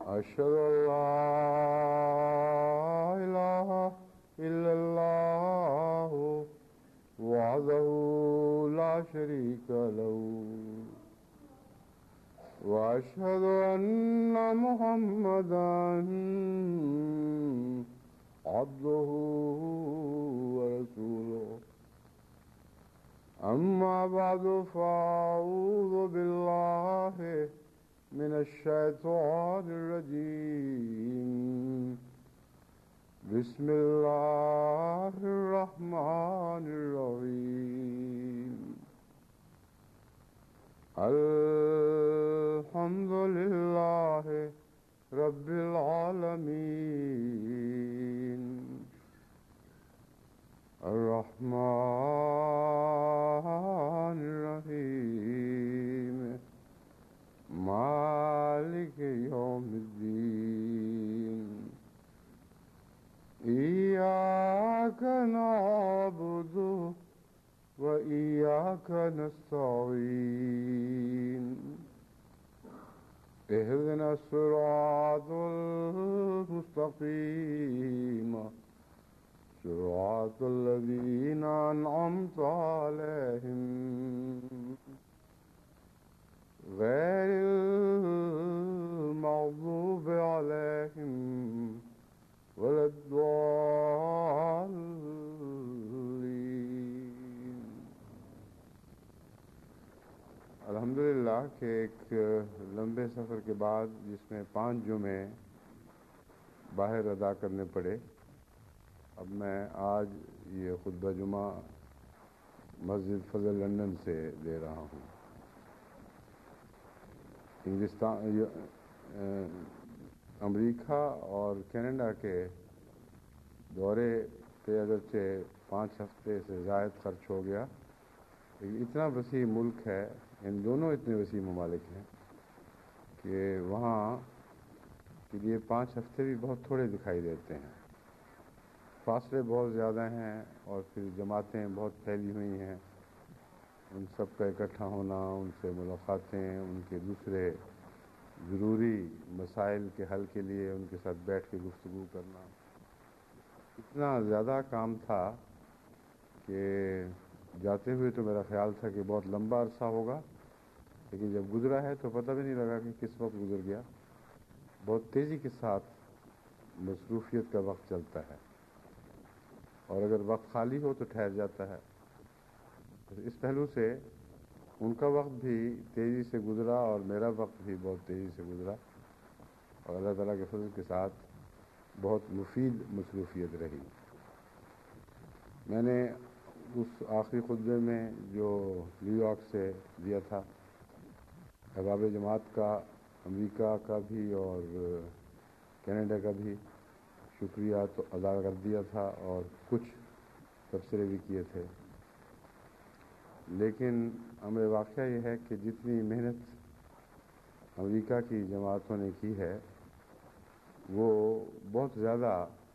أشهد أن لا إله إلا الله وحده لا شريك له وأشهد أن محمدا عبده ورسوله أما بعد فأعوذ بالله من الشيطان الرجيم بسم الله الرحمن الرحيم الحمد لله رب العالمين الرحمن الرحيم مالك يوم الدين إياك نعبد وإياك نستعين اهدنا الصراط المستقيم صراط الذين أنعمت عليهم غير المغضوب عليهم ولا الضالين. الحمدللہ کہ ایک لمبے سفر کے بعد جس میں 5 جمعے باہر ادا کرنے پڑے، اب میں آج یہ خطبہ جمعہ مسجد فضل لندن سے دے رہا ہوں۔ امریکہ اور کینیڈا کے دورے پہ اگرچہ 5 ہفتے سے زائد خرچ ہو گیا، لیکن اتنا وسیع ملک ہے، ان دونوں اتنے وسیع ممالک ہیں کہ وہاں کے لیے 5 ہفتے بھی بہت تھوڑے دکھائی دیتے ہیں۔ فاصلے بہت زیادہ ہیں اور پھر جماعتیں بہت پھیلی ہوئی ہیں، ان سب کا اکٹھا ہونا، ان سے ملاقاتیں، ان کے دوسرے ضروری مسائل کے حل کے لیے ان کے ساتھ بیٹھ کے گفتگو کرنا، اتنا زیادہ کام تھا کہ جاتے ہوئے تو میرا خیال تھا کہ بہت لمبا عرصہ ہوگا، لیکن جب گزرا ہے تو پتہ بھی نہیں لگا کہ کس وقت گزر گیا۔ بہت تیزی کے ساتھ مصروفیت کا وقت چلتا ہے، اور اگر وقت خالی ہو تو ٹھہر جاتا ہے۔ اس پہلو سے ان کا وقت بھی تیزی سے گزرا اور میرا وقت بھی بہت تیزی سے گزرا، اور اللہ تعالیٰ کے فضل کے ساتھ بہت مفید مصروفیت رہی۔ میں نے اس آخری خطبے میں جو نیو یارک سے دیا تھا، احباب جماعت کا، امریکہ کا بھی اور کینیڈا کا بھی شکریہ تو ادا کر دیا تھا، اور کچھ تبصرے بھی کیے تھے، لیکن امر واقعہ یہ ہے کہ جتنی محنت امریکہ کی جماعتوں نے کی ہے وہ بہت زیادہ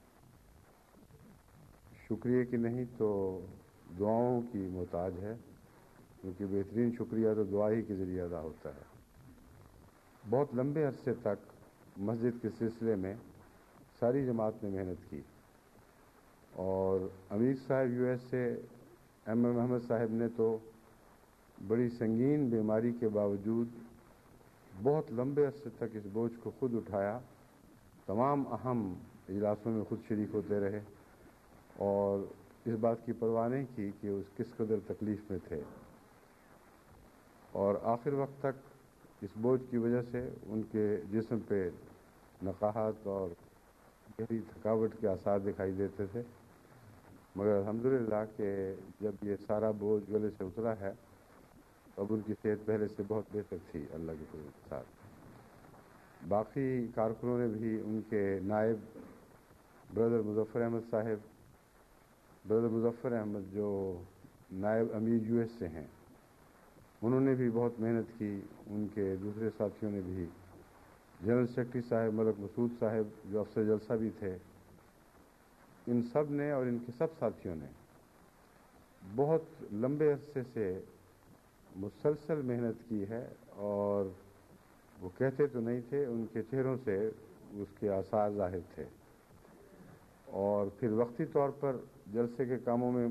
شکریہ کی نہیں تو دعاؤں کی محتاج ہے، کیونکہ بہترین شکریہ تو دعا ہی کے ذریعے ادا ہوتا ہے۔ بہت لمبے عرصے تک مسجد کے سلسلے میں ساری جماعت نے محنت کی، اور امیر صاحب یو ایس سے ایم احمد صاحب نے تو بڑی سنگین بیماری کے باوجود بہت لمبے عرصے تک اس بوجھ کو خود اٹھایا، تمام اہم اجلاسوں میں خود شریک ہوتے رہے اور اس بات کی پرواہ نہیں کی کہ اس کس قدر تکلیف میں تھے، اور آخر وقت تک اس بوجھ کی وجہ سے ان کے جسم پہ نقاہت اور گہری تھکاوٹ کے آثار دکھائی دیتے تھے، مگر الحمدللہ کہ جب یہ سارا بوجھ گلے سے اترا ہے اب ان کی صحت پہلے سے بہت بہتر تھی اللہ کے فضل کے ساتھ۔ باقی کارکنوں نے بھی، ان کے نائب برادر مظفر احمد صاحب، برادر مظفر احمد جو نائب امیر یو ایس سے ہیں، انہوں نے بھی بہت محنت کی، ان کے دوسرے ساتھیوں نے بھی، جنرل سیکرٹری صاحب ملک مسعود صاحب جو افسر جلسہ بھی تھے، ان سب نے اور ان کے سب ساتھیوں نے بہت لمبے عرصے سے مسلسل محنت کی ہے، اور وہ کہتے تو نہیں تھے، ان کے چہروں سے اس کے آثار ظاہر تھے، اور پھر وقتی طور پر جلسے کے کاموں میں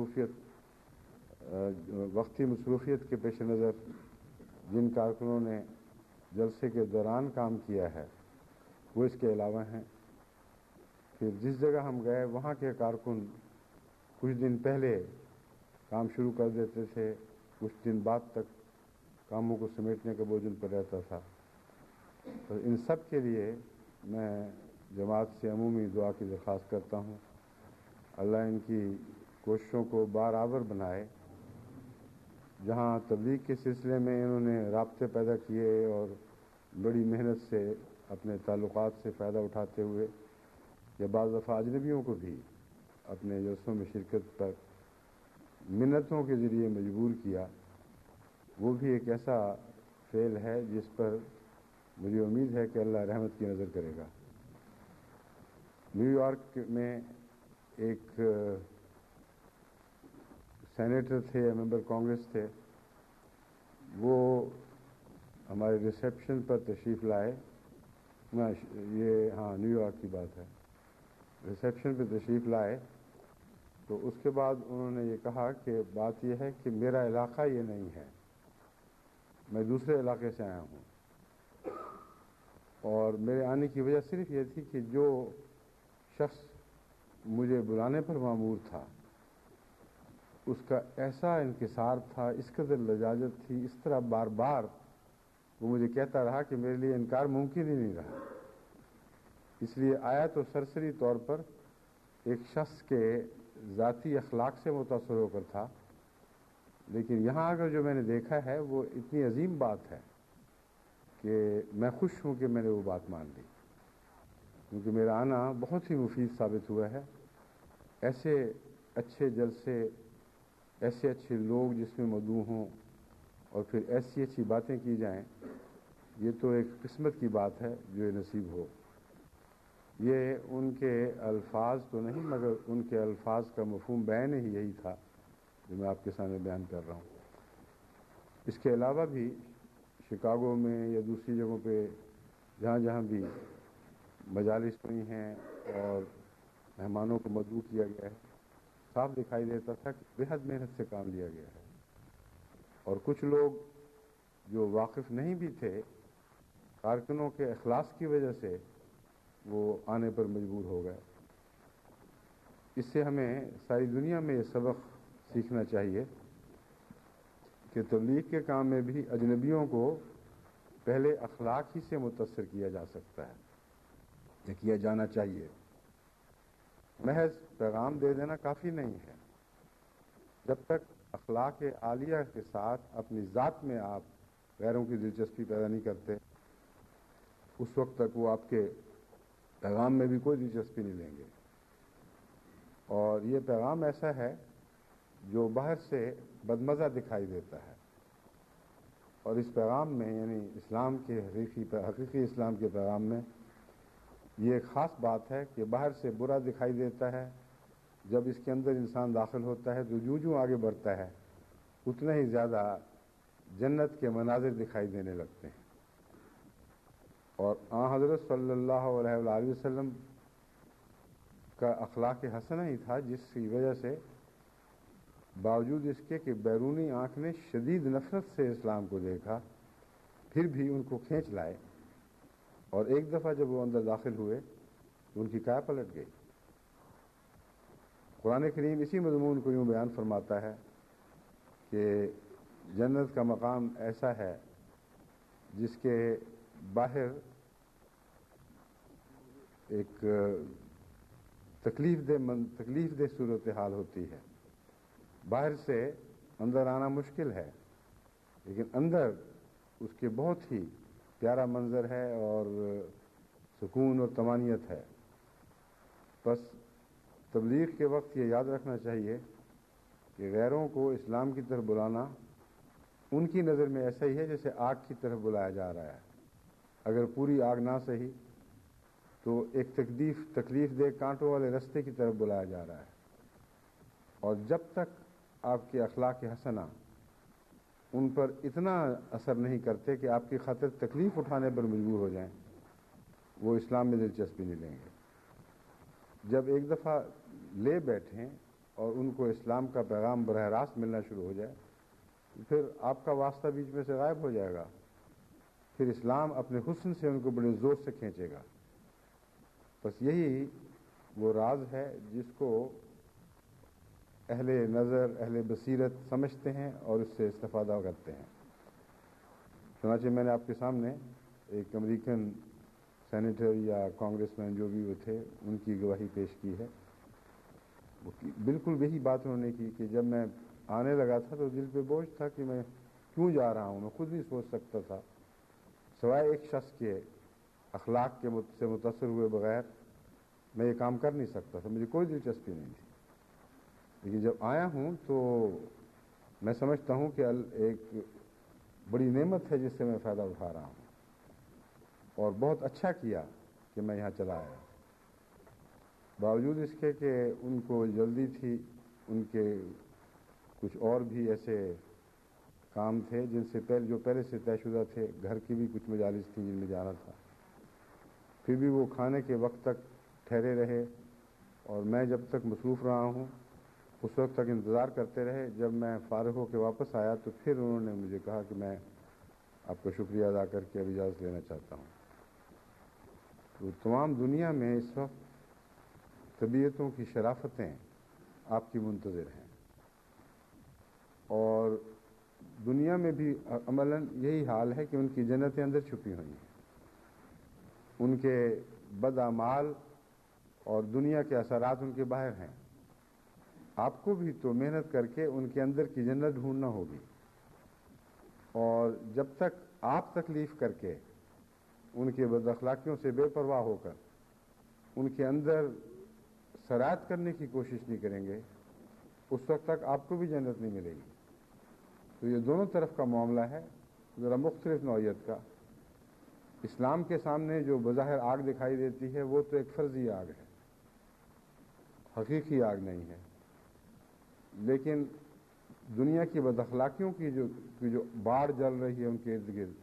وقتی مصروفیت کے پیش نظر جن کارکنوں نے جلسے کے دوران کام کیا ہے وہ اس کے علاوہ ہیں۔ پھر جس جگہ ہم گئے وہاں کے کارکن کچھ دن پہلے کام شروع کر دیتے تھے، کچھ دن بعد تک کاموں کو سمیٹنے کا بوجھ ان پر رہتا تھا۔ تو ان سب کے لیے میں جماعت سے عمومی دعا کی درخواست کرتا ہوں، اللہ ان کی کوششوں کو بارآور بنائے۔ جہاں تبلیغ کے سلسلے میں انہوں نے رابطے پیدا کیے اور بڑی محنت سے اپنے تعلقات سے فائدہ اٹھاتے ہوئے یا بعض دفعہ اجنبیوں کو بھی اپنے جلسوں میں شرکت پر منتوں کے ذریعے مجبور کیا، وہ بھی ایک ایسا فعل ہے جس پر مجھے امید ہے کہ اللہ رحمت کی نظر کرے گا۔ نیو یارک میں ایک سینیٹر تھے یا ممبر کانگریس تھے، وہ ہمارے ریسیپشن پر تشریف لائے، نیو یارک کی بات ہے، ریسیپشن پہ تشریف لائے تو اس کے بعد انہوں نے یہ کہا کہ بات یہ ہے کہ میرا علاقہ یہ نہیں ہے، میں دوسرے علاقے سے آیا ہوں، اور میرے آنے کی وجہ صرف یہ تھی کہ جو شخص مجھے بلانے پر مامور تھا اس کا ایسا انکسار تھا، اس قدر لجاجت تھی، اس طرح بار بار وہ مجھے کہتا رہا کہ میرے لیے انکار ممکن ہی نہیں رہا۔ اس لیے آیا تو سرسری طور پر ایک شخص کے ذاتی اخلاق سے متاثر ہو کر تھا، لیکن یہاں اگر جو میں نے دیکھا ہے وہ اتنی عظیم بات ہے کہ میں خوش ہوں کہ میں نے وہ بات مان لی، کیونکہ میرا آنا بہت ہی مفید ثابت ہوا ہے۔ ایسے اچھے جلسے، ایسے اچھے لوگ جس میں مدعو ہوں اور پھر ایسی اچھی باتیں کی جائیں، یہ تو ایک قسمت کی بات ہے جو یہ نصیب ہو۔ یہ ان کے الفاظ تو نہیں مگر ان کے الفاظ کا مفہوم بیان ہی یہی تھا جو میں آپ کے سامنے بیان کر رہا ہوں۔ اس کے علاوہ بھی شکاگو میں یا دوسری جگہوں پہ جہاں جہاں بھی مجالس ہوئی ہیں اور مہمانوں کو مدعو کیا گیا ہے، صاف دکھائی دیتا تھا کہ بےحد محنت سے کام لیا گیا ہے، اور کچھ لوگ جو واقف نہیں بھی تھے کارکنوں کے اخلاص کی وجہ سے وہ آنے پر مجبور ہو گئے۔ اس سے ہمیں ساری دنیا میں یہ سبق سیکھنا چاہیے کہ تبلیغ کے کام میں بھی اجنبیوں کو پہلے اخلاق ہی سے متاثر کیا جا سکتا ہے یا کیا جانا چاہیے۔ محض پیغام دے دینا کافی نہیں ہے، جب تک اخلاق عالیہ کے ساتھ اپنی ذات میں آپ غیروں کی دلچسپی پیدا نہیں کرتے، اس وقت تک وہ آپ کے پیغام میں بھی کوئی دلچسپی نہیں لیں گے۔ اور یہ پیغام ایسا ہے جو باہر سے بدمزہ دکھائی دیتا ہے، اور اس پیغام میں یعنی اسلام کے حقیقی اسلام کے پیغام میں یہ ایک خاص بات ہے کہ باہر سے برا دکھائی دیتا ہے، جب اس کے اندر انسان داخل ہوتا ہے تو جو آگے بڑھتا ہے اتنا ہی زیادہ جنت کے مناظر دکھائی دینے لگتے ہیں۔ اور حضرت صلی اللہ علیہ وآلہ وسلم کا اخلاق حسنہ ہی تھا جس کی وجہ سے باوجود اس کے کہ بیرونی آنکھ نے شدید نفرت سے اسلام کو دیکھا، پھر بھی ان کو کھینچ لائے، اور ایک دفعہ جب وہ اندر داخل ہوئے تو ان کی کیا پلٹ گئی۔ قرآن کریم اسی مضمون کو یوں بیان فرماتا ہے کہ جنت کا مقام ایسا ہے جس کے باہر ایک تکلیف دہ صورتحال ہوتی ہے، باہر سے اندر آنا مشکل ہے لیکن اندر اس کے بہت ہی پیارا منظر ہے اور سکون اور طمانینت ہے۔ بس تبلیغ کے وقت یہ یاد رکھنا چاہیے کہ غیروں کو اسلام کی طرف بلانا ان کی نظر میں ایسا ہی ہے جیسے آگ کی طرف بلایا جا رہا ہے، اگر پوری آگ نہ سہی تو ایک تکلیف دہ کانٹوں والے رستے کی طرف بلایا جا رہا ہے۔ اور جب تک آپ کے اخلاق حسنہ ان پر اتنا اثر نہیں کرتے کہ آپ کی خاطر تکلیف اٹھانے پر مجبور ہو جائیں، وہ اسلام میں دلچسپی نہیں لیں گے۔ جب ایک دفعہ لے بیٹھیں اور ان کو اسلام کا پیغام براہ راست ملنا شروع ہو جائے، پھر آپ کا واسطہ بیچ میں سے غائب ہو جائے گا، پھر اسلام اپنے حسن سے ان کو بڑے زور سے کھینچے گا۔ بس یہی وہ راز ہے جس کو اہل نظر، اہل بصیرت سمجھتے ہیں اور اس سے استفادہ کرتے ہیں۔ چنانچہ میں نے آپ کے سامنے ایک امریکن سینیٹر یا کانگریس مین جو بھی وہ تھے ان کی گواہی پیش کی ہے۔ بالکل وہی بات انہوں نے کی کہ جب میں آنے لگا تھا تو دل پہ بوجھ تھا کہ میں کیوں جا رہا ہوں، میں خود نہیں سوچ سکتا تھا، سوائے ایک شخص کے اخلاق کے سے متاثر ہوئے بغیر میں یہ کام کر نہیں سکتا تھا، مجھے کوئی دلچسپی نہیں تھی۔ لیکن جب آیا ہوں تو میں سمجھتا ہوں کہ ایک بڑی نعمت ہے جس سے میں فائدہ اٹھا رہا ہوں، اور بہت اچھا کیا کہ میں یہاں چلا آیا۔ باوجود اس کے کہ ان کو جلدی تھی، ان کے کچھ اور بھی ایسے کام تھے جن سے جو پہلے سے طے شدہ تھے، گھر کی بھی کچھ مجالس تھیں جن میں جانا تھا، پھر بھی وہ کھانے کے وقت تک ٹھہرے رہے، اور میں جب تک مصروف رہا ہوں اس وقت تک انتظار کرتے رہے۔ جب میں فارغ ہو کے واپس آیا تو پھر انہوں نے مجھے کہا کہ میں آپ کا شکریہ ادا کر کے اب اجازت لینا چاہتا ہوں۔ تو تمام دنیا میں اس وقت طبیعتوں کی شرافتیں آپ کی منتظر ہیں، اور دنیا میں بھی عملاً یہی حال ہے کہ ان کی جنتیں اندر چھپی ہوئی ہیں، ان کے بد اعمال اور دنیا کے اثرات ان کے باہر ہیں۔ آپ کو بھی تو محنت کر کے ان کے اندر کی جنت ڈھونڈنا ہوگی، اور جب تک آپ تکلیف کر کے ان کے بد اخلاقیوں سے بے پرواہ ہو کر ان کے اندر سرایت کرنے کی کوشش نہیں کریں گے، اس وقت تک آپ کو بھی جنت نہیں ملے گی۔ تو یہ دونوں طرف کا معاملہ ہے، ذرا مختلف نوعیت کا۔ اسلام کے سامنے جو بظاہر آگ دکھائی دیتی ہے وہ تو ایک فرضی آگ ہے، حقیقی آگ نہیں ہے، لیکن دنیا کی بد اخلاقیوں کی جو باڑ جل رہی ہے ان کے ارد گرد،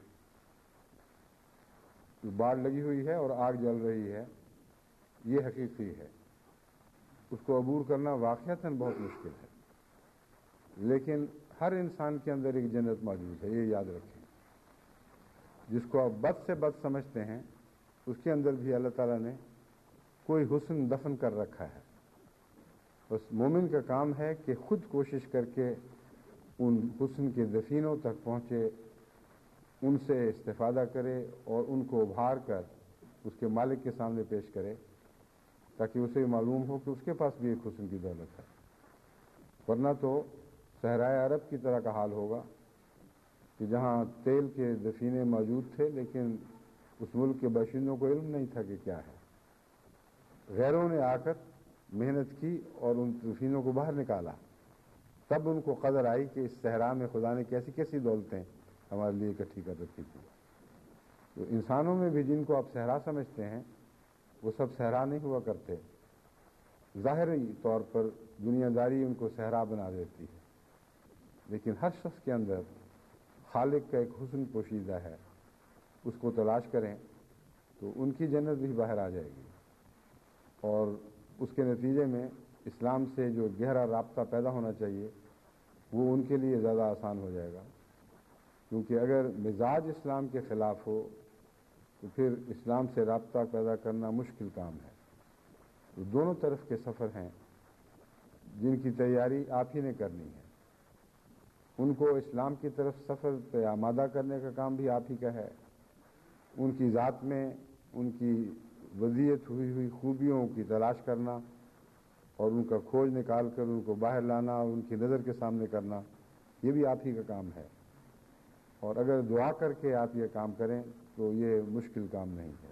جو باڑ لگی ہوئی ہے اور آگ جل رہی ہے، یہ حقیقی ہے۔ اس کو عبور کرنا واقعتاً بہت مشکل ہے، لیکن ہر انسان کے اندر ایک جنت موجود ہے، یہ یاد رکھیں۔ جس کو آپ بد سے بد سمجھتے ہیں اس کے اندر بھی اللہ تعالیٰ نے کوئی حسن دفن کر رکھا ہے۔ بس مومن کا کام ہے کہ خود کوشش کر کے ان حسن کے دفینوں تک پہنچے، ان سے استفادہ کرے اور ان کو ابھار کر اس کے مالک کے سامنے پیش کرے، تاکہ اسے معلوم ہو کہ اس کے پاس بھی ایک حسن کی دولت ہے۔ ورنہ تو صحرائے عرب کی طرح کا حال ہوگا کہ جہاں تیل کے دفینے موجود تھے لیکن اس ملک کے باشندوں کو علم نہیں تھا کہ کیا ہے۔ غیروں نے آ کر محنت کی اور ان دفینوں کو باہر نکالا، تب ان کو قدر آئی کہ اس صحرا میں خدا نے کیسی کیسی دولتیں ہمارے لیے اکٹھی کر رکھی تھی۔ تو انسانوں میں بھی جن کو آپ صحرا سمجھتے ہیں وہ سب صحرا نہیں ہوا کرتے، ظاہری طور پر دنیا داری ان کو صحرا بنا دیتی ہے، لیکن ہر شخص کے اندر خالق کا ایک حسن پوشیدہ ہے، اس کو تلاش کریں تو ان کی جنت بھی باہر آ جائے گی، اور اس کے نتیجے میں اسلام سے جو گہرا رابطہ پیدا ہونا چاہیے وہ ان کے لیے زیادہ آسان ہو جائے گا، کیونکہ اگر مزاج اسلام کے خلاف ہو تو پھر اسلام سے رابطہ پیدا کرنا مشکل کام ہے۔ تو دونوں طرف کے سفر ہیں جن کی تیاری آپ ہی نے کرنی ہے۔ ان کو اسلام کی طرف سفر پہ آمادہ کرنے کا کام بھی آپ ہی کا ہے، ان کی ذات میں ان کی وضعیت ہوئی خوبیوں کی تلاش کرنا اور ان کا کھوج نکال کر ان کو باہر لانا اور ان کی نظر کے سامنے کرنا، یہ بھی آپ ہی کا کام ہے، اور اگر دعا کر کے آپ یہ کام کریں تو یہ مشکل کام نہیں ہے۔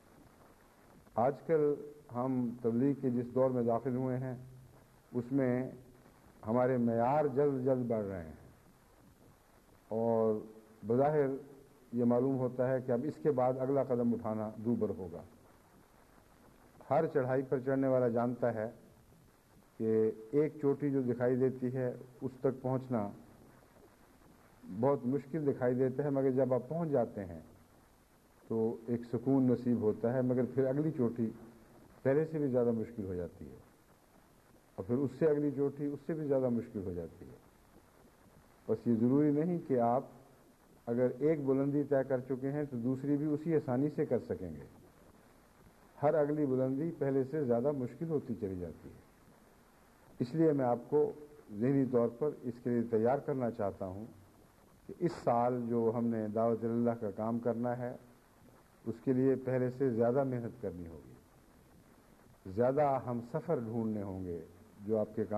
آج کل ہم تبلیغ کے جس دور میں داخل ہوئے ہیں اس میں ہمارے معیار جلد جلد بڑھ رہے ہیں، اور بظاہر یہ معلوم ہوتا ہے کہ اب اس کے بعد اگلا قدم اٹھانا دوبر ہوگا۔ ہر چڑھائی پر چڑھنے والا جانتا ہے کہ ایک چوٹی جو دکھائی دیتی ہے اس تک پہنچنا بہت مشکل دکھائی دیتا ہے، مگر جب آپ پہنچ جاتے ہیں تو ایک سکون نصیب ہوتا ہے، مگر پھر اگلی چوٹی پہلے سے بھی زیادہ مشکل ہو جاتی ہے، اور پھر اس سے اگلی چوٹی اس سے بھی زیادہ مشکل ہو جاتی ہے۔ بس یہ ضروری نہیں کہ آپ اگر ایک بلندی طے کر چکے ہیں تو دوسری بھی اسی آسانی سے کر سکیں گے، ہر اگلی بلندی پہلے سے زیادہ مشکل ہوتی چلی جاتی ہے۔ اس لیے میں آپ کو ذہنی طور پر اس کے لیے تیار کرنا چاہتا ہوں کہ اس سال جو ہم نے دعوت اللہ کا کام کرنا ہے اس کے لیے پہلے سے زیادہ محنت کرنی ہوگی، زیادہ ہم سفر ڈھونڈنے ہوں گے جو آپ کے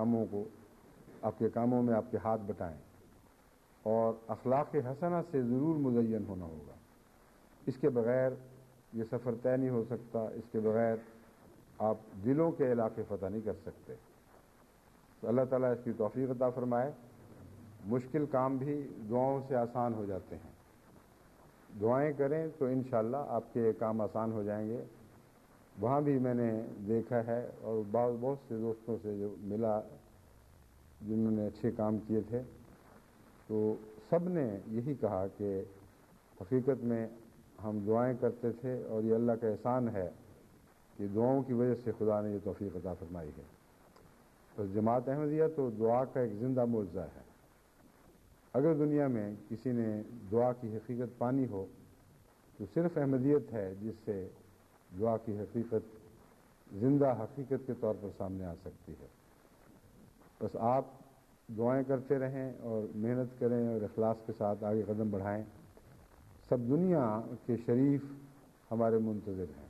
کاموں میں آپ کے ہاتھ بٹائیں، اور اخلاق حسنہ سے ضرور مزین ہونا ہوگا۔ اس کے بغیر یہ سفر طے نہیں ہو سکتا، اس کے بغیر آپ دلوں کے علاقے فتح نہیں کر سکتے۔ تو اللہ تعالیٰ اس کی توفیق عطا فرمائے۔ مشکل کام بھی دعاؤں سے آسان ہو جاتے ہیں، دعائیں کریں تو انشاءاللہ آپ کے کام آسان ہو جائیں گے۔ وہاں بھی میں نے دیکھا ہے، اور بہت سے دوستوں سے جو ملا جنہوں نے اچھے کام کیے تھے، تو سب نے یہی کہا کہ حقیقت میں ہم دعائیں کرتے تھے اور یہ اللہ کا احسان ہے کہ دعاؤں کی وجہ سے خدا نے یہ توفیق عطا فرمائی ہے۔ تو جماعت احمدیہ تو دعا کا ایک زندہ معجزہ ہے۔ اگر دنیا میں کسی نے دعا کی حقیقت پانی ہو تو صرف احمدیت ہے جس سے دعا کی حقیقت زندہ حقیقت کے طور پر سامنے آ سکتی ہے۔ بس آپ دعائیں کرتے رہیں اور محنت کریں اور اخلاص کے ساتھ آگے قدم بڑھائیں۔ سب دنیا کے شریف ہمارے منتظر ہیں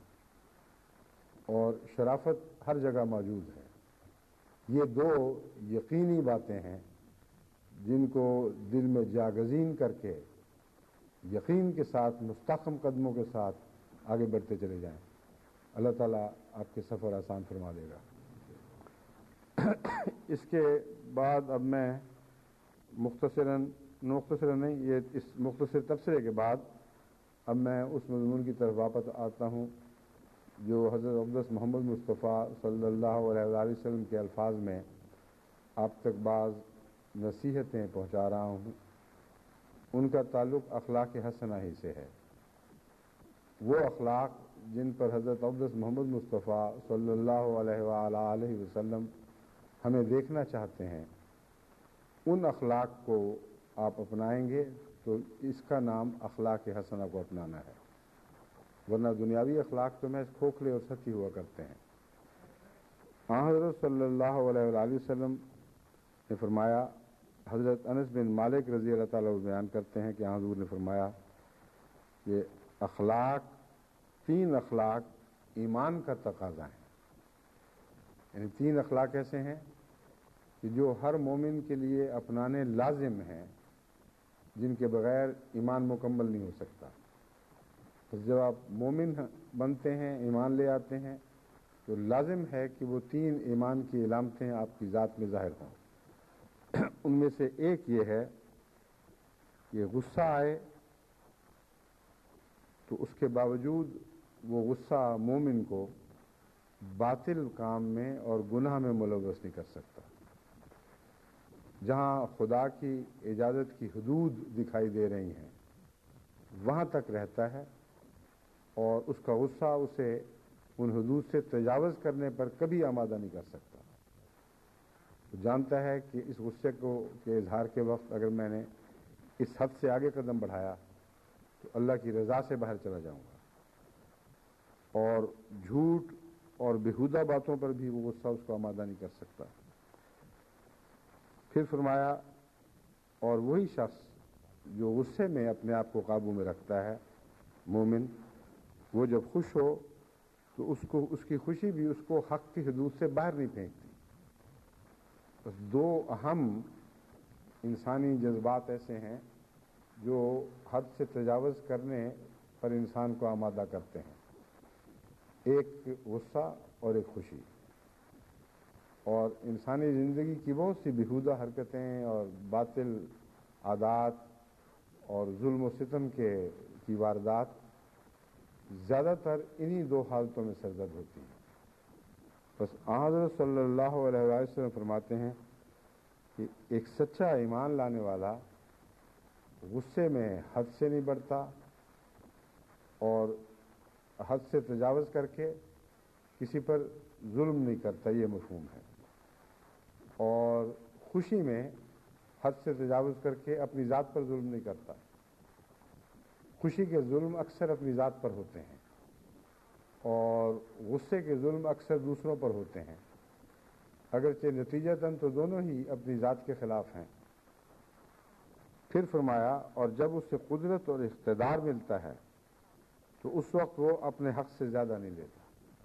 اور شرافت ہر جگہ موجود ہے۔ یہ دو یقینی باتیں ہیں جن کو دل میں جاگزین کر کے یقین کے ساتھ مستحکم قدموں کے ساتھ آگے بڑھتے چلے جائیں۔ اللہ تعالیٰ آپ کے سفر آسان فرما دے گا۔ اس کے بعد اب میں مختصراً نہیں، یہ اس مختصر تبصرے کے بعد اب میں اس مضمون کی طرف واپس آتا ہوں جو حضرت اقدس محمد مصطفیٰ صلی اللہ علیہ وآلہ وسلم کے الفاظ میں آپ تک بعض نصیحتیں پہنچا رہا ہوں۔ ان کا تعلق اخلاق حسنہ ہی سے ہے۔ وہ اخلاق جن پر حضرت اقدس محمد مصطفیٰ صلی اللہ علیہ وآلہ وسلم ہمیں دیکھنا چاہتے ہیں، ان اخلاق کو آپ اپنائیں گے تو اس کا نام اخلاق حسنہ کو اپنانا ہے، ورنہ دنیاوی اخلاق تو محض کھوکھلے اور سطحی ہوا کرتے ہیں۔ حضرت صلی اللہ علیہ وآلہ وسلم نے فرمایا، حضرت انس بن مالک رضی اللہ تعالیٰ بیان کرتے ہیں کہ حضور نے فرمایا کہ تین اخلاق ایمان کا تقاضا ہے۔ یعنی تین اخلاق ایسے ہیں کہ جو ہر مومن کے لیے اپنانے لازم ہیں، جن کے بغیر ایمان مکمل نہیں ہو سکتا۔ تو جب آپ مومن بنتے ہیں، ایمان لے آتے ہیں، تو لازم ہے کہ وہ تین ایمان کی علامتیں آپ کی ذات میں ظاہر ہوں۔ ان میں سے ایک یہ ہے کہ غصہ آئے تو اس کے باوجود وہ غصہ مومن کو باطل کام میں اور گناہ میں ملوث نہیں کر سکتا۔ جہاں خدا کی اجازت کی حدود دکھائی دے رہی ہیں وہاں تک رہتا ہے، اور اس کا غصہ اسے ان حدود سے تجاوز کرنے پر کبھی آمادہ نہیں کر سکتا۔ وہ جانتا ہے کہ اس غصے کے اظہار کے وقت اگر میں نے اس حد سے آگے قدم بڑھایا تو اللہ کی رضا سے باہر چلا جاؤں گا، اور جھوٹ اور بیہودہ باتوں پر بھی وہ غصہ اس کو آمادہ نہیں کر سکتا۔ پھر فرمایا، اور وہی شخص جو غصے میں اپنے آپ کو قابو میں رکھتا ہے، مومن، وہ جب خوش ہو تو اس کی خوشی بھی اس کو حق کی حدود سے باہر نہیں پھینکتی۔ بس دو اہم انسانی جذبات ایسے ہیں جو حد سے تجاوز کرنے پر انسان کو آمادہ کرتے ہیں، ایک غصہ اور ایک خوشی۔ اور انسانی زندگی کی بہت سی بیہودہ حرکتیں اور باطل عادات اور ظلم و ستم کی واردات زیادہ تر انہی دو حالتوں میں سرزد ہوتی ہیں۔ بس حضرت صلی اللہ علیہ وسلم فرماتے ہیں کہ ایک سچا ایمان لانے والا غصے میں حد سے نہیں بڑھتا اور حد سے تجاوز کر کے کسی پر ظلم نہیں کرتا، یہ مفہوم ہے، اور خوشی میں حد سے تجاوز کر کے اپنی ذات پر ظلم نہیں کرتا۔ خوشی کے ظلم اکثر اپنی ذات پر ہوتے ہیں اور غصے کے ظلم اکثر دوسروں پر ہوتے ہیں، اگرچہ نتیجتاً تو دونوں ہی اپنی ذات کے خلاف ہیں۔ پھر فرمایا اور جب اسے قدرت اور اقتدار ملتا ہے تو اس وقت وہ اپنے حق سے زیادہ نہیں لیتا۔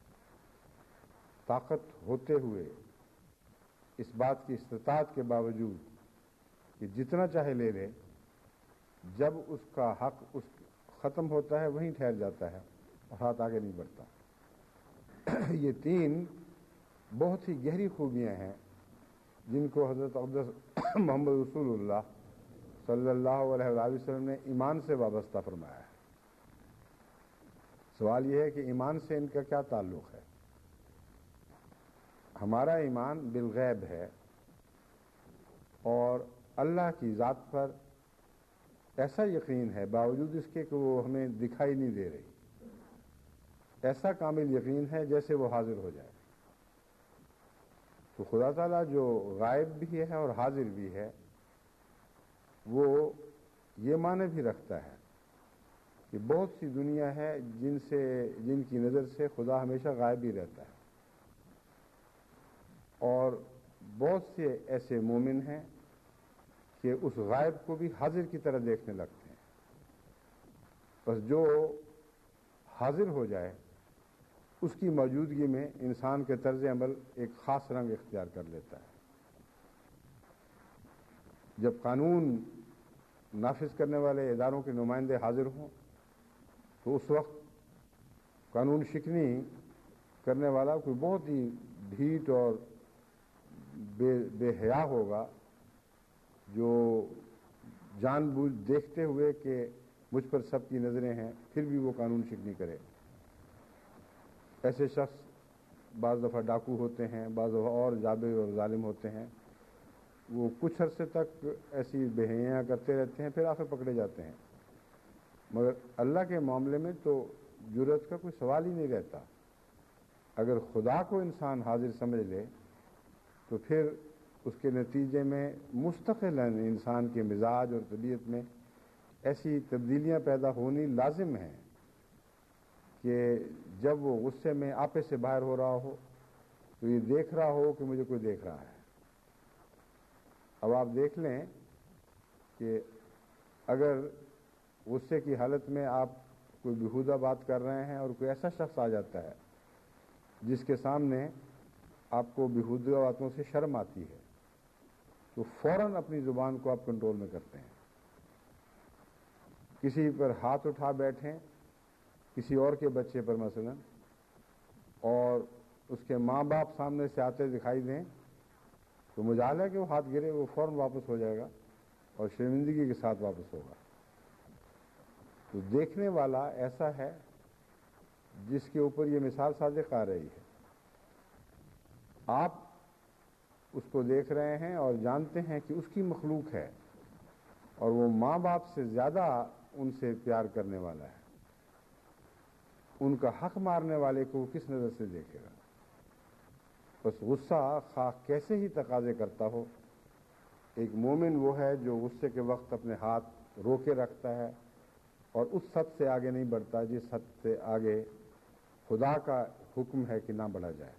طاقت ہوتے ہوئے اس بات کی استطاعت کے باوجود کہ جتنا چاہے لے لے، جب اس کا حق اس ختم ہوتا ہے وہیں ٹھہر جاتا ہے اور ہاتھ آگے نہیں بڑھتا۔ یہ تین بہت ہی گہری خوبیاں ہیں جن کو حضرت اقدس محمد رسول اللہ صلی اللہ علیہ وآلہ وسلم نے ایمان سے وابستہ فرمایا ہے۔ سوال یہ ہے کہ ایمان سے ان کا کیا تعلق ہے؟ ہمارا ایمان بالغیب ہے اور اللہ کی ذات پر ایسا یقین ہے باوجود اس کے کہ وہ ہمیں دکھائی نہیں دے رہی، ایسا کامل یقین ہے جیسے وہ حاضر ہو جائے۔ تو خدا تعالیٰ جو غائب بھی ہے اور حاضر بھی ہے، وہ یہ معنی بھی رکھتا ہے کہ بہت سی دنیا ہے جن کی نظر سے خدا ہمیشہ غائب ہی رہتا ہے، اور بہت سے ایسے مومن ہیں کہ اس غائب کو بھی حاضر کی طرح دیکھنے لگتے ہیں۔ بس جو حاضر ہو جائے اس کی موجودگی میں انسان کے طرز عمل ایک خاص رنگ اختیار کر لیتا ہے۔ جب قانون نافذ کرنے والے اداروں کے نمائندے حاضر ہوں تو اس وقت قانون شکنی کرنے والا کوئی بہت ہی ڈھیٹ اور بے حیا ہوگا، جو جان بوجھ دیکھتے ہوئے کہ مجھ پر سب کی نظریں ہیں پھر بھی وہ قانون شکنی کرے۔ ایسے شخص بعض دفعہ ڈاکو ہوتے ہیں، بعض دفعہ اور جابر اور ظالم ہوتے ہیں، وہ کچھ عرصے تک ایسی بے حیاں کرتے رہتے ہیں، پھر آخر پکڑے جاتے ہیں۔ مگر اللہ کے معاملے میں تو جرأت کا کوئی سوال ہی نہیں رہتا۔ اگر خدا کو انسان حاضر سمجھ لے تو پھر اس کے نتیجے میں مستقلاً انسان کے مزاج اور طبیعت میں ایسی تبدیلیاں پیدا ہونی لازم ہیں کہ جب وہ غصے میں آپے سے باہر ہو رہا ہو تو یہ دیکھ رہا ہو کہ مجھے کوئی دیکھ رہا ہے۔ اب آپ دیکھ لیں کہ اگر غصے کی حالت میں آپ کوئی بیہودہ بات کر رہے ہیں اور کوئی ایسا شخص آ جاتا ہے جس کے سامنے آپ کو بیہودہ باتوں سے شرم آتی ہے تو فوراً اپنی زبان کو آپ کنٹرول میں کرتے ہیں۔ کسی پر ہاتھ اٹھا بیٹھیں، کسی اور کے بچے پر مثلا، اور اس کے ماں باپ سامنے سے آتے دکھائی دیں تو مجال ہے کہ وہ ہاتھ گرے، وہ فوراً واپس ہو جائے گا اور شرمندگی کے ساتھ واپس ہوگا۔ تو دیکھنے والا ایسا ہے جس کے اوپر یہ مثال صادق آ رہی ہے۔ آپ اس کو دیکھ رہے ہیں اور جانتے ہیں کہ اس کی مخلوق ہے اور وہ ماں باپ سے زیادہ ان سے پیار کرنے والا ہے، ان کا حق مارنے والے کو کس نظر سے دیکھے گا؟ بس غصہ خواہ کیسے ہی تقاضے کرتا ہو، ایک مومن وہ ہے جو غصے کے وقت اپنے ہاتھ روکے رکھتا ہے اور اس حد سے آگے نہیں بڑھتا جس حد سے آگے خدا کا حکم ہے کہ نہ بڑھا جائے۔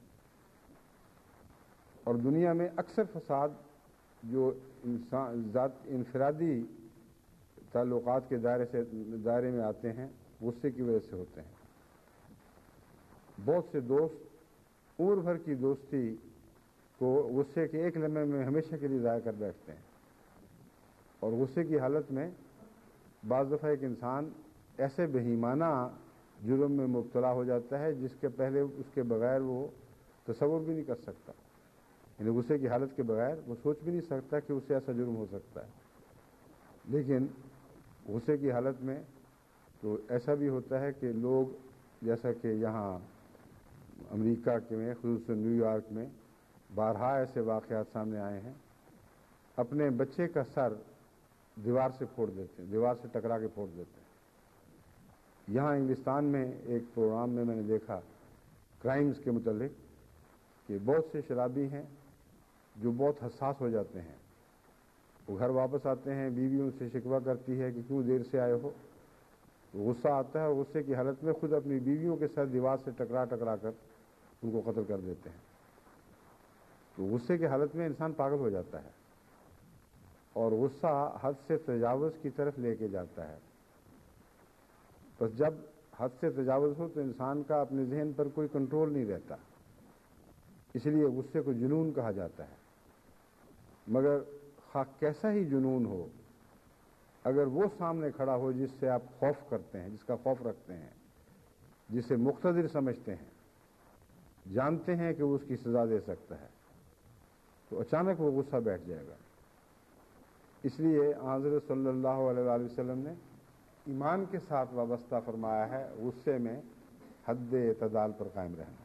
اور دنیا میں اکثر فساد جو انفرادی تعلقات کے دائرے میں آتے ہیں غصے کی وجہ سے ہوتے ہیں۔ بہت سے دوست عمر بھر کی دوستی کو غصے کے ایک لمحے میں ہمیشہ کے لیے ضائع کر بیٹھتے ہیں، اور غصے کی حالت میں بعض دفعہ ایک انسان ایسے بہیمانہ جرم میں مبتلا ہو جاتا ہے جس کے پہلے اس کے بغیر وہ تصور بھی نہیں کر سکتا، یعنی غصے کی حالت کے بغیر وہ سوچ بھی نہیں سکتا کہ اسے ایسا جرم ہو سکتا ہے۔ لیکن غصے کی حالت میں تو ایسا بھی ہوتا ہے کہ لوگ، جیسا کہ یہاں امریکہ کے میں خصوصاً نیو یارک میں بارہا ایسے واقعات سامنے آئے ہیں، اپنے بچے کا سر دیوار سے پھوڑ دیتے ہیں، دیوار سے ٹکرا کے پھوڑ دیتے ہیں۔ یہاں انگلستان میں ایک پروگرام میں نے دیکھا کرائمز کے متعلق کہ بہت سے شرابی ہیں جو بہت حساس ہو جاتے ہیں، وہ گھر واپس آتے ہیں، بیوی ان سے شکوہ کرتی ہے کہ کیوں دیر سے آئے ہو، غصہ آتا ہے اور غصے کی حالت میں خود اپنی بیویوں کے ساتھ دیوار سے ٹکرا کر ان کو قتل کر دیتے ہیں۔ تو غصے کی حالت میں انسان پاگل ہو جاتا ہے اور غصہ حد سے تجاوز کی طرف لے کے جاتا ہے۔ بس جب حد سے تجاوز ہو تو انسان کا اپنے ذہن پر کوئی کنٹرول نہیں رہتا، اس لیے غصے کو جنون کہا جاتا ہے۔ مگر خواہ کیسا ہی جنون ہو، اگر وہ سامنے کھڑا ہو جس سے آپ خوف کرتے ہیں، جس کا خوف رکھتے ہیں، جسے مقتدر سمجھتے ہیں، جانتے ہیں کہ وہ اس کی سزا دے سکتا ہے، تو اچانک وہ غصہ بیٹھ جائے گا۔ اس لیے حضرت صلی اللہ علیہ وآلہ وسلم نے ایمان کے ساتھ وابستہ فرمایا ہے غصے میں حد اعتدال پر قائم رہنا۔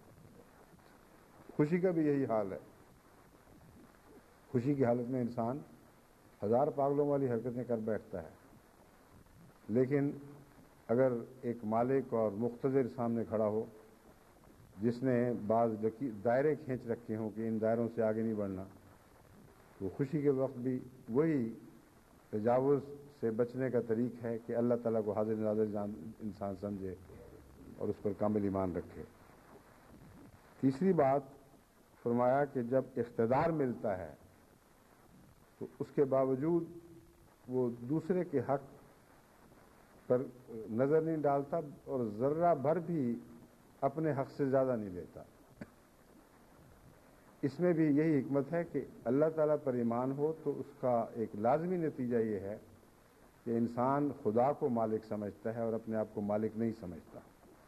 خوشی کا بھی یہی حال ہے۔ خوشی کی حالت میں انسان ہزار پاگلوں والی حرکتیں کر بیٹھتا ہے، لیکن اگر ایک مالک اور مقتدر سامنے کھڑا ہو جس نے بعض دائرے کھینچ رکھے ہوں کہ ان دائروں سے آگے نہیں بڑھنا، تو خوشی کے وقت بھی وہی تجاوز سے بچنے کا طریق ہے کہ اللہ تعالیٰ کو حاضر ناظر انسان سمجھے اور اس پر کامل ایمان رکھے۔ تیسری بات فرمایا کہ جب اقتدار ملتا ہے تو اس کے باوجود وہ دوسرے کے حق پر نظر نہیں ڈالتا اور ذرہ بھر بھی اپنے حق سے زیادہ نہیں لیتا۔ اس میں بھی یہی حکمت ہے کہ اللہ تعالیٰ پر ایمان ہو تو اس کا ایک لازمی نتیجہ یہ ہے کہ انسان خدا کو مالک سمجھتا ہے اور اپنے آپ کو مالک نہیں سمجھتا۔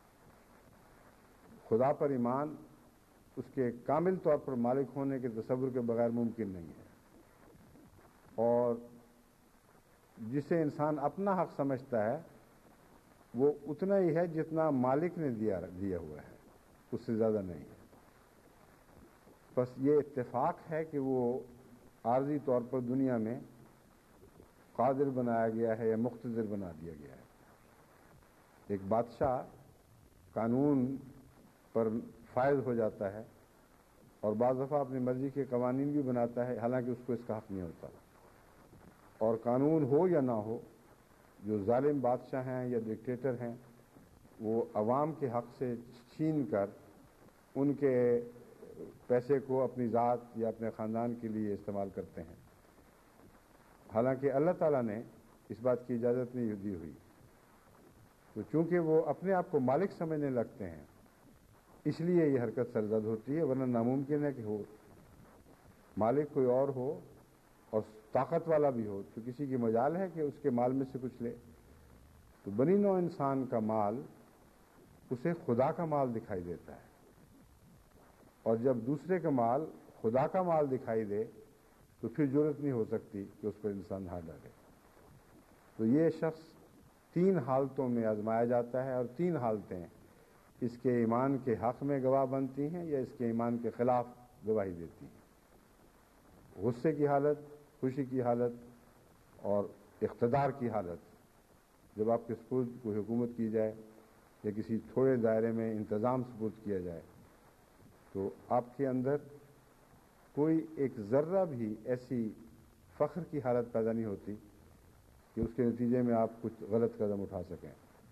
خدا پر ایمان اس کے کامل طور پر مالک ہونے کے تصور کے بغیر ممکن نہیں ہے، اور جسے انسان اپنا حق سمجھتا ہے وہ اتنا ہی ہے جتنا مالک نے دیا ہوا ہے، اس سے زیادہ نہیں ہے۔ بس یہ اتفاق ہے کہ وہ عارضی طور پر دنیا میں قادر بنایا گیا ہے یا مقتدر بنا دیا گیا ہے۔ ایک بادشاہ قانون پر فائز ہو جاتا ہے اور بعض دفعہ اپنی مرضی کے قوانین بھی بناتا ہے، حالانکہ اس کو اس کا حق نہیں ہوتا۔ اور قانون ہو یا نہ ہو، جو ظالم بادشاہ ہیں یا ڈکٹیٹر ہیں وہ عوام کے حق سے چھین کر ان کے پیسے کو اپنی ذات یا اپنے خاندان کے لیے استعمال کرتے ہیں، حالانکہ اللہ تعالیٰ نے اس بات کی اجازت نہیں دی ہوئی۔ تو چونکہ وہ اپنے آپ کو مالک سمجھنے لگتے ہیں اس لیے یہ حرکت سرزد ہوتی ہے، ورنہ ناممکن ہے کہ ہو مالک کوئی اور ہو اور طاقت والا بھی ہو تو کسی کی مجال ہے کہ اس کے مال میں سے کچھ لے۔ تو بنی نوع انسان کا مال اسے خدا کا مال دکھائی دیتا ہے، اور جب دوسرے کا مال خدا کا مال دکھائی دے تو پھر جرأت نہیں ہو سکتی کہ اس پر انسان ہاتھ ڈالے۔ تو یہ شخص تین حالتوں میں آزمایا جاتا ہے، اور تین حالتیں اس کے ایمان کے حق میں گواہ بنتی ہیں یا اس کے ایمان کے خلاف گواہی دیتی ہیں۔ غصے کی حالت، خوشی کی حالت اور اقتدار کی حالت۔ جب آپ کے سپرد کوئی حکومت کی جائے یا کسی تھوڑے دائرے میں انتظام سپرد کیا جائے تو آپ کے اندر کوئی ایک ذرہ بھی ایسی فخر کی حالت پیدا نہیں ہوتی کہ اس کے نتیجے میں آپ کچھ غلط قدم اٹھا سکیں۔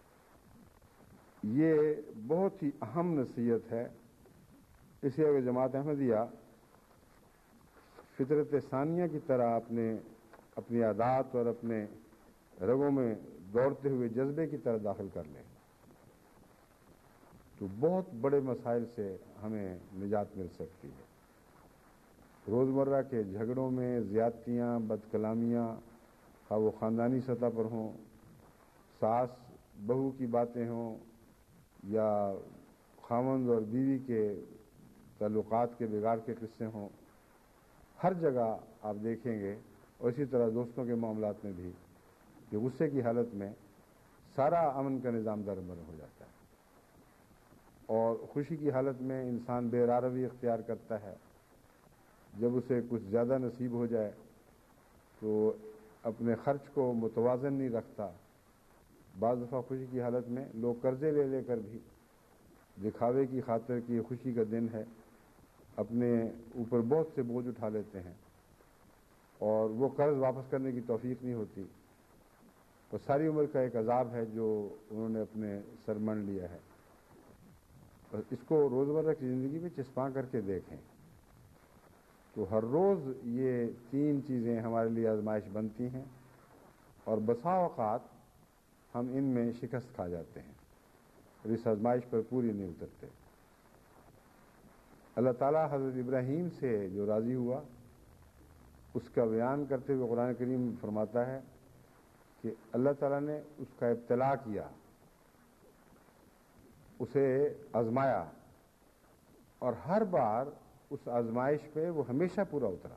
یہ بہت ہی اہم نصیحت ہے، اس لیے اگر جماعت احمدیہ فطرت ثانیہ کی طرح اپنی عادات اور اپنے رگوں میں دوڑتے ہوئے جذبے کی طرح داخل کر لیں تو بہت بڑے مسائل سے ہمیں نجات مل سکتی ہے۔ روزمرہ کے جھگڑوں میں زیادتیاں، بد کلامیاں، خواہ وہ خاندانی سطح پر ہوں، ساس بہو کی باتیں ہوں یا خاوند اور بیوی کے تعلقات کے بگاڑ کے قصے ہوں، ہر جگہ آپ دیکھیں گے، اور اسی طرح دوستوں کے معاملات میں بھی، کہ غصے کی حالت میں سارا امن کا نظام درمر ہو جاتا ہے، اور خوشی کی حالت میں انسان بے راروی اختیار کرتا ہے۔ جب اسے کچھ زیادہ نصیب ہو جائے تو اپنے خرچ کو متوازن نہیں رکھتا. بعض دفعہ خوشی کی حالت میں لوگ قرضے لے لے کر بھی دکھاوے کی خاطر کہ یہ خوشی کا دن ہے اپنے اوپر بہت سے بوجھ اٹھا لیتے ہیں اور وہ قرض واپس کرنے کی توفیق نہیں ہوتی. وہ ساری عمر کا ایک عذاب ہے جو انہوں نے اپنے سر من لیا ہے. اس کو روزمرہ کی زندگی میں چسپاں کر کے دیکھیں تو ہر روز یہ 3 چیزیں ہمارے لیے آزمائش بنتی ہیں اور بسا اوقات ہم ان میں شکست کھا جاتے ہیں اور اس آزمائش پر پوری نہیں اترتے. اللہ تعالیٰ حضرت ابراہیم سے جو راضی ہوا اس کا بیان کرتے ہوئے قرآن کریم فرماتا ہے کہ اللہ تعالیٰ نے اس کا ابتلا کیا، اسے آزمایا اور ہر بار اس آزمائش پہ وہ ہمیشہ پورا اترا.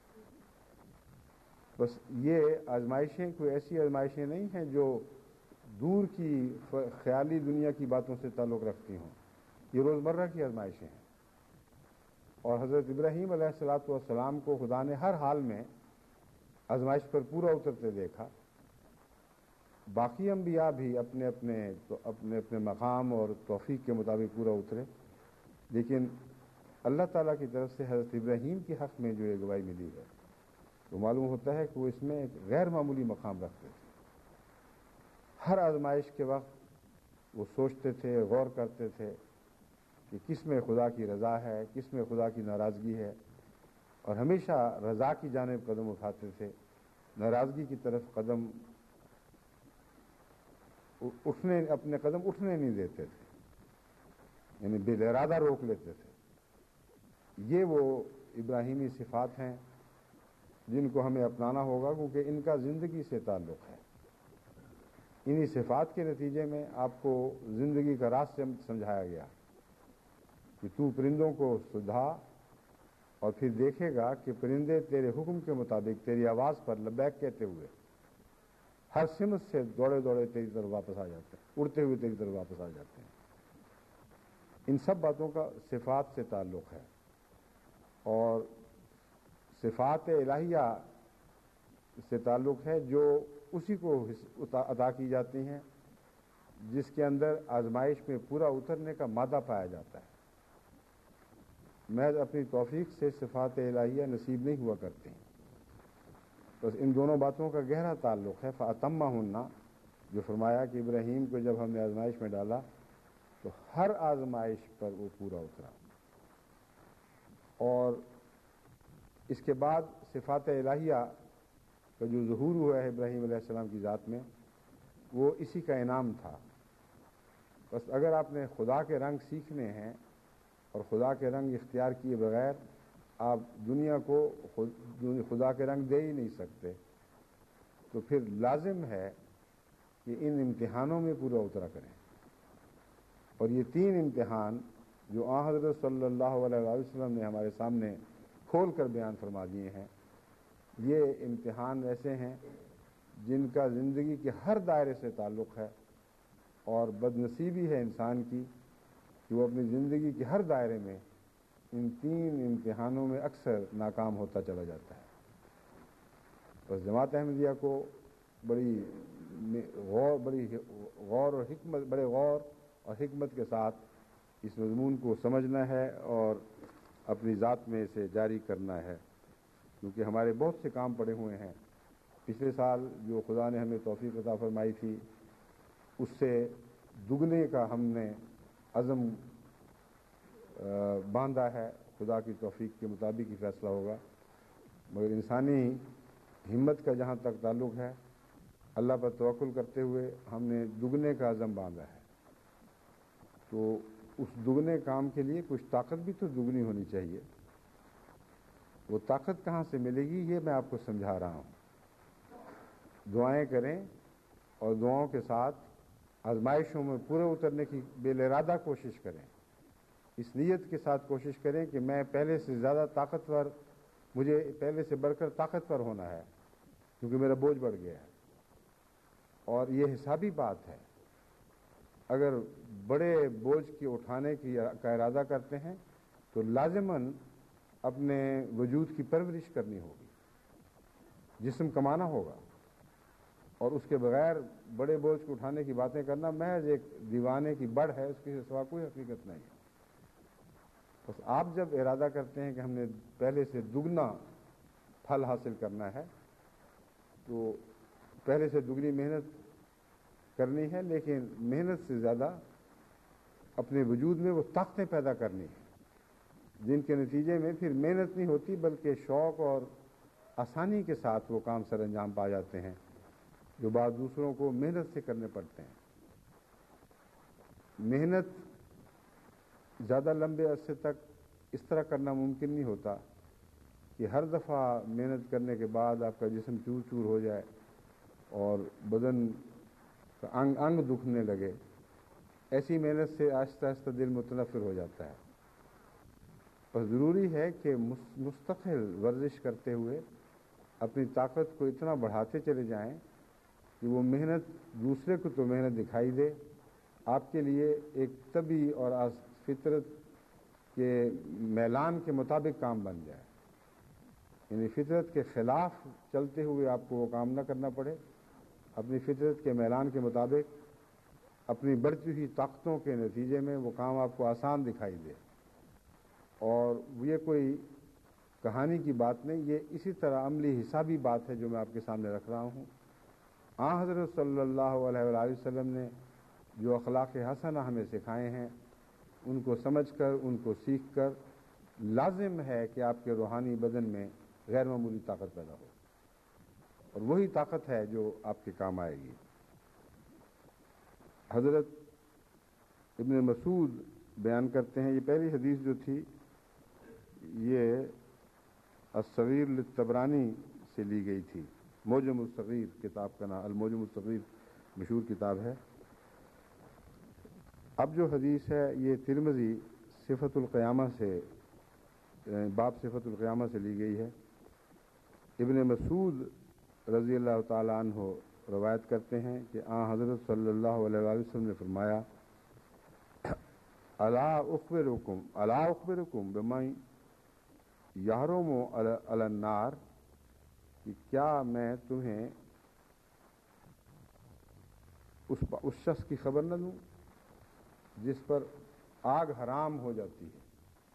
بس یہ آزمائشیں کوئی ایسی آزمائشیں نہیں ہیں جو دور کی خیالی دنیا کی باتوں سے تعلق رکھتی ہوں، یہ روزمرہ کی آزمائشیں ہیں. اور حضرت ابراہیم علیہ الصلوۃ والسلام کو خدا نے ہر حال میں آزمائش پر پورا اترتے دیکھا. باقی انبیاء بھی اپنے اپنے مقام اور توفیق کے مطابق پورا اترے، لیکن اللہ تعالیٰ کی طرف سے حضرت ابراہیم کے حق میں جو یہ گواہی ملی ہے تو معلوم ہوتا ہے کہ وہ اس میں ایک غیر معمولی مقام رکھتے تھے. ہر آزمائش کے وقت وہ سوچتے تھے، غور کرتے تھے کہ کس میں خدا کی رضا ہے، کس میں خدا کی ناراضگی ہے، اور ہمیشہ رضا کی جانب قدم اٹھاتے تھے، ناراضگی کی طرف اپنے قدم اٹھنے نہیں دیتے تھے، یعنی بے ارادہ روک لیتے تھے. یہ وہ ابراہیمی صفات ہیں جن کو ہمیں اپنانا ہوگا کیونکہ ان کا زندگی سے تعلق ہے. انہی صفات کے نتیجے میں آپ کو زندگی کا راز سمجھایا گیا کہ تو پرندوں کو سدھا اور پھر دیکھے گا کہ پرندے تیرے حکم کے مطابق تیری آواز پر لبیک کہتے ہوئے ہر سمت سے دوڑے دوڑے تیری طرف واپس آ جاتے ہیں، اڑتے ہوئے تیری طرف واپس آ جاتے ہیں. ان سب باتوں کا صفات سے تعلق ہے اور صفات الہیہ سے تعلق ہے جو اسی کو عطا کی جاتی ہیں جس کے اندر آزمائش میں پورا اترنے کا مادہ پایا جاتا ہے. محض اپنی توفیق سے صفات الہیہ نصیب نہیں ہوا کرتے ہیں. بس ان دونوں باتوں کا گہرا تعلق ہے. فَأَتَمَّهُنَّ جو فرمایا کہ ابراہیم کو جب ہم نے آزمائش میں ڈالا تو ہر آزمائش پر وہ پورا اترا. اور اس کے بعد صفات الہیہ کا جو ظہور ہوا ہے ابراہیم علیہ السلام کی ذات میں وہ اسی کا انعام تھا. بس اگر آپ نے خدا کے رنگ سیکھنے ہیں اور خدا کے رنگ اختیار کیے بغیر آپ دنیا کو خدا کے رنگ دے ہی نہیں سکتے تو پھر لازم ہے کہ ان امتحانوں میں پورا اترا کریں. اور یہ 3 امتحان جو آن حضرت صلی اللہ علیہ وسلم نے ہمارے سامنے کھول کر بیان فرما دیے ہیں، یہ امتحان ایسے ہیں جن کا زندگی کے ہر دائرے سے تعلق ہے اور بدنصیبی ہے انسان کی کہ وہ اپنی زندگی کے ہر دائرے میں ان 3 امتحانوں میں اکثر ناکام ہوتا چلا جاتا ہے. بس جماعت احمدیہ کو بڑے غور اور حکمت کے ساتھ اس مضمون کو سمجھنا ہے اور اپنی ذات میں اسے جاری کرنا ہے کیونکہ ہمارے بہت سے کام پڑے ہوئے ہیں. پچھلے سال جو خدا نے ہمیں توفیق عطا فرمائی تھی اس سے دگنے کا ہم نے عزم باندھا ہے. خدا کی توفیق کے مطابق ہی فیصلہ ہوگا، مگر انسانی ہمت کا جہاں تک تعلق ہے اللہ پر توکل کرتے ہوئے ہم نے دگنے کا عزم باندھا ہے. تو اس دگنے کام کے لیے کچھ طاقت بھی تو دگنی ہونی چاہیے. وہ طاقت کہاں سے ملے گی یہ میں آپ کو سمجھا رہا ہوں. دعائیں کریں اور دعاؤں کے ساتھ آزمائشوں میں پورے اترنے کی بے ارادہ کوشش کریں. اس نیت کے ساتھ کوشش کریں کہ میں پہلے سے زیادہ طاقتور، مجھے پہلے سے بڑھ کر طاقتور ہونا ہے کیونکہ میرا بوجھ بڑھ گیا ہے. اور یہ حسابی بات ہے. اگر بڑے بوجھ کی اٹھانے کا ارادہ کرتے ہیں تو لازماً اپنے وجود کی پرورش کرنی ہوگی، جسم کمانا ہوگا. اور اس کے بغیر بڑے بوجھ کو اٹھانے کی باتیں کرنا محض ایک دیوانے کی بڑھ ہے، اس کے سوا کوئی حقیقت نہیں ہے۔ بس آپ جب ارادہ کرتے ہیں کہ ہم نے پہلے سے دگنا پھل حاصل کرنا ہے تو پہلے سے دگنی محنت کرنی ہے، لیکن محنت سے زیادہ اپنے وجود میں وہ طاقتیں پیدا کرنی ہیں جن کے نتیجے میں پھر محنت نہیں ہوتی بلکہ شوق اور آسانی کے ساتھ وہ کام سر انجام پا جاتے ہیں جو بعض دوسروں کو محنت سے کرنے پڑتے ہیں۔ محنت زیادہ لمبے عرصے تک اس طرح کرنا ممکن نہیں ہوتا کہ ہر دفعہ محنت کرنے کے بعد آپ کا جسم چور چور ہو جائے اور بدن کا انگ انگ دکھنے لگے۔ ایسی محنت سے آہستہ آہستہ دل متنفر ہو جاتا ہے۔ پر ضروری ہے کہ مستقل ورزش کرتے ہوئے اپنی طاقت کو اتنا بڑھاتے چلے جائیں کہ وہ محنت دوسرے کو تو محنت دکھائی دے، آپ کے لیے ایک طبی اور فطرت کے میلان کے مطابق کام بن جائے، یعنی فطرت کے خلاف چلتے ہوئے آپ کو وہ کام نہ کرنا پڑے، اپنی فطرت کے میلان کے مطابق اپنی بڑھتی ہوئی طاقتوں کے نتیجے میں وہ کام آپ کو آسان دکھائی دے۔ اور یہ کوئی کہانی کی بات نہیں، یہ اسی طرح عملی حسابی بات ہے جو میں آپ کے سامنے رکھ رہا ہوں۔ حضرت صلی اللہ علیہ وآلہ وسلم نے جو اخلاق حسنہ ہمیں سکھائے ہیں ان کو سمجھ کر، ان کو سیکھ کر لازم ہے کہ آپ کے روحانی بدن میں غیر معمولی طاقت پیدا ہو، اور وہی طاقت ہے جو آپ کے کام آئے گی۔ حضرت ابن مسعود بیان کرتے ہیں، یہ پہلی حدیث جو تھی یہ الصغیر للطبرانی سے لی گئی تھی، موجم الصغیر کتاب کا نام، الموجم الصغیر مشہور کتاب ہے۔ اب جو حدیث ہے یہ ترمذی صفت القیامہ سے، باب صفت القیامہ سے لی گئی ہے۔ ابن مسعود رضی اللہ تعالی عنہ روایت کرتے ہیں کہ حضرت صلی اللہ علیہ وآلہ وسلم نے فرمایا، الا اخبرکم بما یحرم علی النار، کہ کیا میں تمہیں اس شخص کی خبر نہ دوں جس پر آگ حرام ہو جاتی ہے؟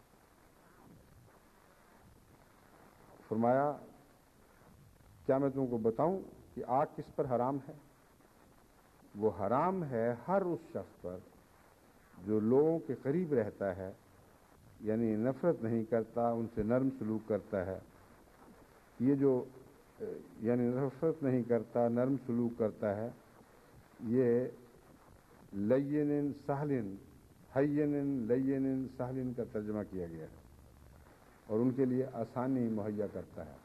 فرمایا کیا میں تم کو بتاؤں کہ آگ کس پر حرام ہے؟ وہ حرام ہے ہر اس شخص پر جو لوگوں کے قریب رہتا ہے، یعنی نفرت نہیں کرتا، ان سے نرم سلوک کرتا ہے۔ یہ جو یعنی نفرت نہیں کرتا، نرم سلوک کرتا ہے، یہ لین سہلن، حین لین سہلن کا ترجمہ کیا گیا ہے، اور ان کے لیے آسانی مہیا کرتا ہے۔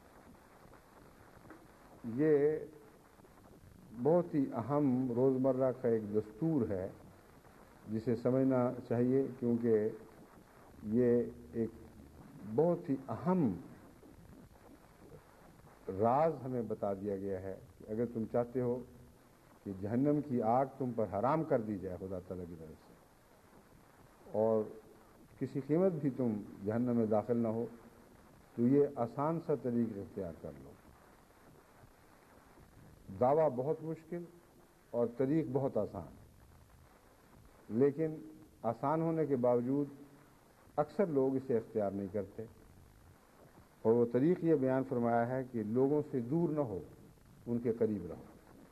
یہ بہت ہی اہم روزمرہ کا ایک دستور ہے جسے سمجھنا چاہیے، کیونکہ یہ ایک بہت ہی اہم راز ہمیں بتا دیا گیا ہے کہ اگر تم چاہتے ہو کہ جہنم کی آگ تم پر حرام کر دی جائے خدا تعالیٰ کی طرف سے، اور کسی قیمت بھی تم جہنم میں داخل نہ ہو، تو یہ آسان سا طریقہ اختیار کر لو۔ دعویٰ بہت مشکل اور طریق بہت آسان، لیکن آسان ہونے کے باوجود اکثر لوگ اسے اختیار نہیں کرتے، اور وہ طریق یہ بیان فرمایا ہے کہ لوگوں سے دور نہ ہو، ان کے قریب رہو۔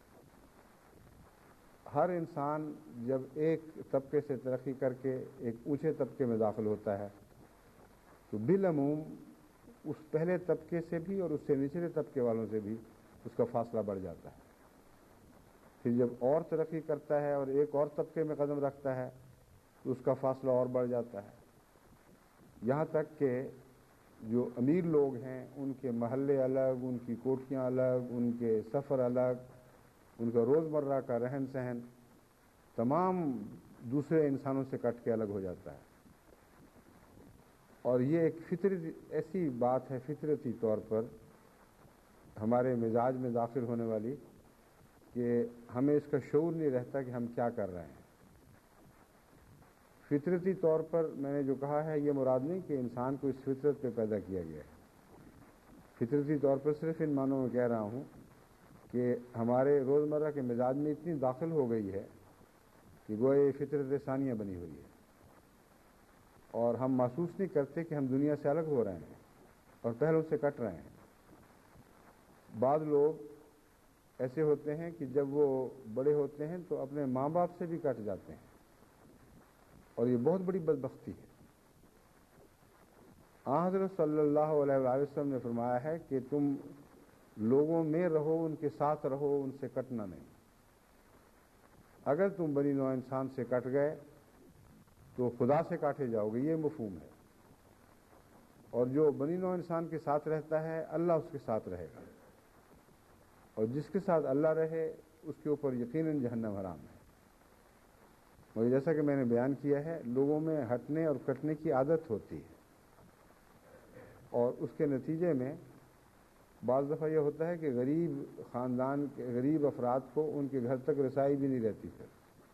ہر انسان جب ایک طبقے سے ترقی کر کے ایک اونچے طبقے میں داخل ہوتا ہے تو بالعموم اس پہلے طبقے سے بھی اور اس سے نچلے طبقے والوں سے بھی اس کا فاصلہ بڑھ جاتا ہے۔ پھر جب اور ترقی کرتا ہے اور ایک اور طبقے میں قدم رکھتا ہے تو اس کا فاصلہ اور بڑھ جاتا ہے، یہاں تک کہ جو امیر لوگ ہیں ان کے محلے الگ، ان کی کوٹھیاں الگ، ان کے سفر الگ، ان کا روزمرہ کا رہن سہن تمام دوسرے انسانوں سے کٹ کے الگ ہو جاتا ہے۔ اور یہ ایک فطری ایسی بات ہے، فطرتی طور پر ہمارے مزاج میں داخل ہونے والی، کہ ہمیں اس کا شعور نہیں رہتا کہ ہم کیا کر رہے ہیں۔ فطرتی طور پر میں نے جو کہا ہے یہ مراد نہیں کہ انسان کو اس فطرت پہ پیدا کیا گیا ہے، فطرتی طور پر صرف ان معنوں میں کہہ رہا ہوں کہ ہمارے روزمرہ کے مزاج میں اتنی داخل ہو گئی ہے کہ گویا یہ فطرت ثانیہ بنی ہوئی ہے، اور ہم محسوس نہیں کرتے کہ ہم دنیا سے الگ ہو رہے ہیں اور پہلوں سے کٹ رہے ہیں۔ بعض لوگ ایسے ہوتے ہیں کہ جب وہ بڑے ہوتے ہیں تو اپنے ماں باپ سے بھی کٹ جاتے ہیں، اور یہ بہت بڑی بدبختی ہے۔ حضرت صلی اللہ علیہ وآلہ وسلم نے فرمایا ہے کہ تم لوگوں میں رہو، ان کے ساتھ رہو، ان سے کٹنا نہیں۔ اگر تم بنی نوع انسان سے کٹ گئے تو خدا سے کاٹے جاؤ گے، یہ مفہوم ہے۔ اور جو بنی نوع انسان کے ساتھ رہتا ہے اللہ اس کے ساتھ رہے گا، اور جس کے ساتھ اللہ رہے اس کے اوپر یقیناً جہنم حرام ہے۔ اور جیسا کہ میں نے بیان کیا ہے، لوگوں میں ہٹنے اور کٹنے کی عادت ہوتی ہے، اور اس کے نتیجے میں بعض دفعہ یہ ہوتا ہے کہ غریب خاندان کے غریب افراد کو ان کے گھر تک رسائی بھی نہیں رہتی، پھر